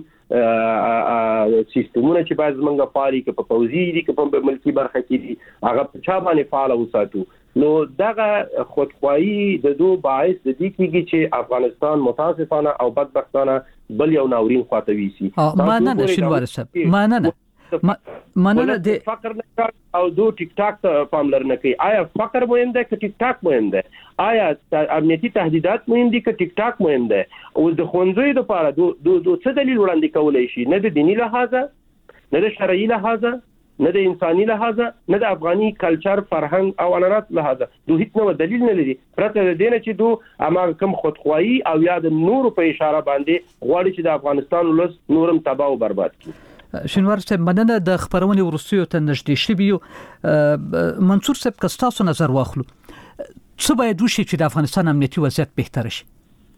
E: سیستمونه چې باید زمونږه فعالي کې په پوزي دي کې په ملکی برخه کې دي هغه په چا باندې فعال وساتو نو دغه خودخواهی د دوه باعث د دې کېږي چې افغانستان متاسفانه او بدبختانه بل یو ناورین خواته ویسي
D: مانه شینواری صاحب مانه مننه د
E: فقر نه او دو ټیک ټاک ته پاملرنه کوي آیا فقر مهم ده که ټیک ټاک مهم ده آیا امنیتي تهدیدات مهم دي که ټیک ټاک مهم ده او د خوندوی لپاره دو دو څه دلیل وړاندې کولای شي نه د دینی لحاظه نه د شرعي لحاظه نه د انساني لحاظه نه د افغاني کلچر فرهنګ او عنعنات لحاظه دوه هیڅ نو دلیل نه لري پرته د دینه چې دو اما کم خودخواهی او یا د نورو په اشاره باندې غواړي چې د افغانستان ولس نورم تباہ او برباد کړي.
D: شینوار صاحب مننه د خبرونې ورسیو ته نږدې شوی. منصور صاحب کستاسو نظر واخلو څه باید وشي چې د افغانستان امنیتي وضعیت بهتر شي؟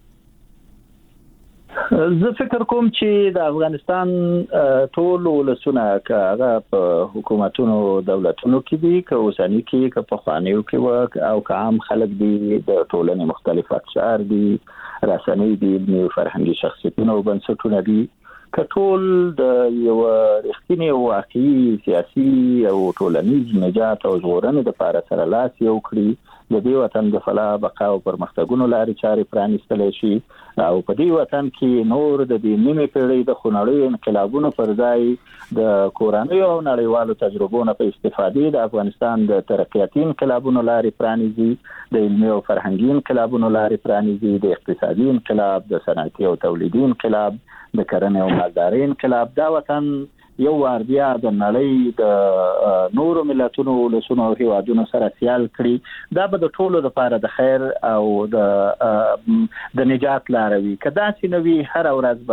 G: زه فکر کوم چې د افغانستان ټول ولسونه که په حکومتونو دولتونو کې دي که اوسنی کې که پخوانیو کې او که عام خلک دي د ټولنې مختلف اقشار دي رسنۍ دي علمي فرهنګي شخصیتونه او بنسټونه دي که ټول د یو رښتینی واقعي سیاسي او ټولنیز نجات او ژغورنې لپاره سره لاس یو کړي د دې وطن د فلاح بقا او پرمختګونو لارې چارې پرانیستل شي او په دې وطن کې نور د دې نیمه پیړۍ د خونړیو انقلابونو پر ځای د کورنیو او نړیوالو تجربو نه په استفادې د افغانستان د ترقیاتي انقلابونو لارې پرانیزي د علمي او فرهنګي انقلابونو لارې پرانیزي د اقتصادي انقلاب د صنعتي او تولیدي انقلاب د کرنې او مالدارۍ انقلاب دا وطن یو وار بیا د نړۍ د نورو ملتونو ولسونو او هیوادونو سره سیال کړي دا به د ټولو لپاره د خیر او د د نجات لار وي. که داسې نه وي هر ورځ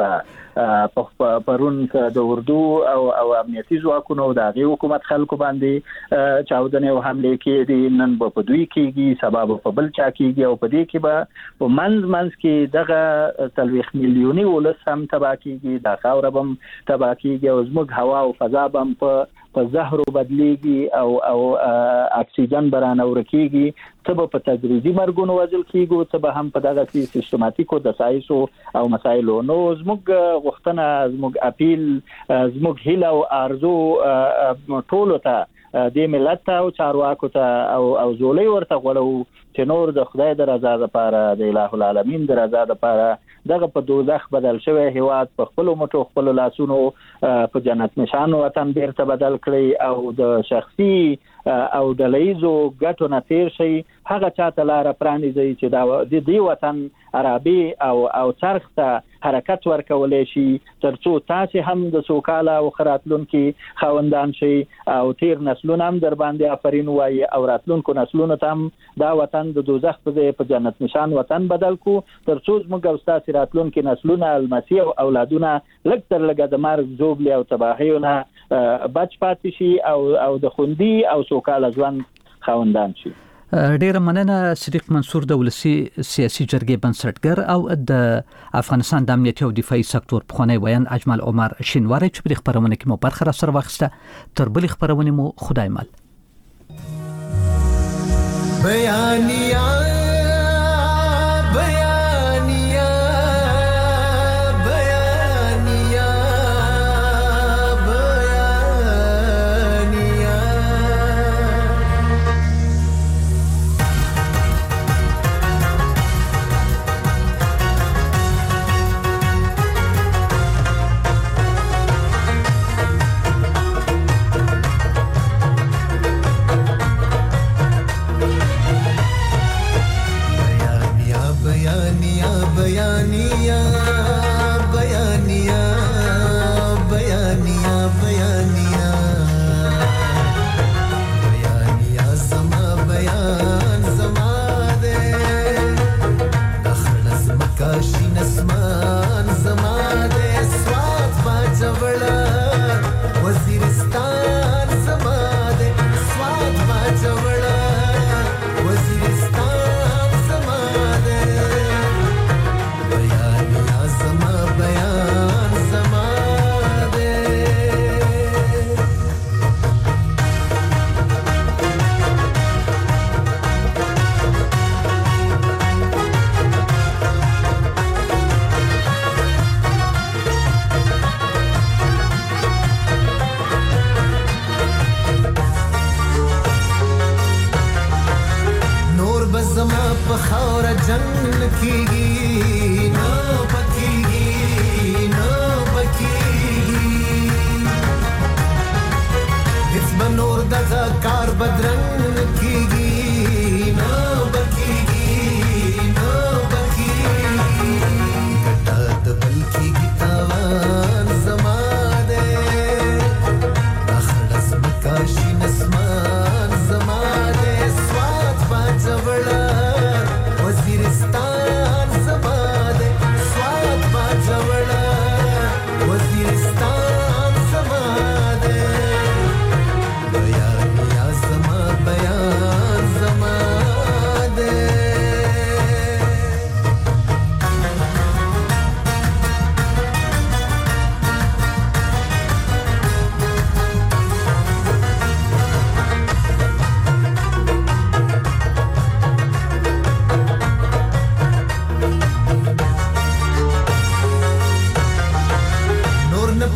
G: به پرون د اردو او او امنیتي ځواکونو د هغې حکومت خلکو باندې چاودنې او حملې کېدي نن به په دوی کېږي سبا به په بل چا کېږي او په دې کې به په منځ منځ کې دغه څلوېښت میلیوني ولس هم تباه کېږي دا خاوره به هم تباه کېږي او زموږ هوا او فضا بم په په زهرو بدلیږي او او اکسیجن برانه ورکیږي څه به په تدریجي مرګونو وژل کېږي څه به هم په دغه سیستماتیکو د سایسو او مسایلو. نو زموږ غوښتنه زموږ اپیل زموږ هیله او آرزو ټولو ته د ملت ته او چارواکو ته او او زولۍ ورته غوړو چې نور د خدای د رضا لپاره د الٰه العالمین د رضا لپاره دغه په دوزخ بدل شوی هیواد په خپل مټو خپل لاسونو په جنت نشان وطن بیرته بدل کړي او د شخصي او د لیزو ګټو نه تیر شي هغه چاته لار پرانیزي چې دا د دې وطن عربي او او چرخ ته حرکت ورکولای شي ترڅو تاسو هم د سوکاله او خراتلونکو خوندان شي او تیر نسلونه هم در باندې آفرین وایي او راتلونکو نسلونه هم دا وطن د دوزخ په جنت نشان وطن بدل کو ترڅو موږ او تاسو راتلونکو نسلونه المسیح او اولادونه لږ تر لږه د مرګ زوبلي او تباهیونه بچ پاتې شي او او د خوندي او سوکاله ژوند خوندان شي.
D: ډیر مننه صدیق منصور د ولسی سیاسي جرګې بنسټګر او د افغانستان د امنیتي او دفاعي سکتور پخوانی ویان اجمل عمر شینواری چې په خبرونه کې مو برخه را سره واخیسته تر بل خبرونه مو خدای مال.
K: بیانیا بیانیا بیانیا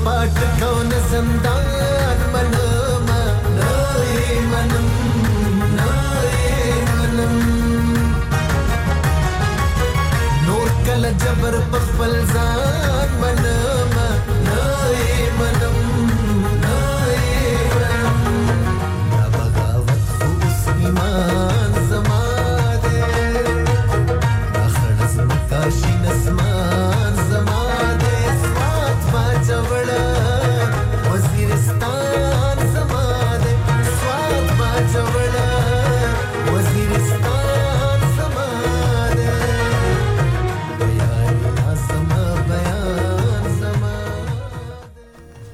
K: पाठ कौन जिंदा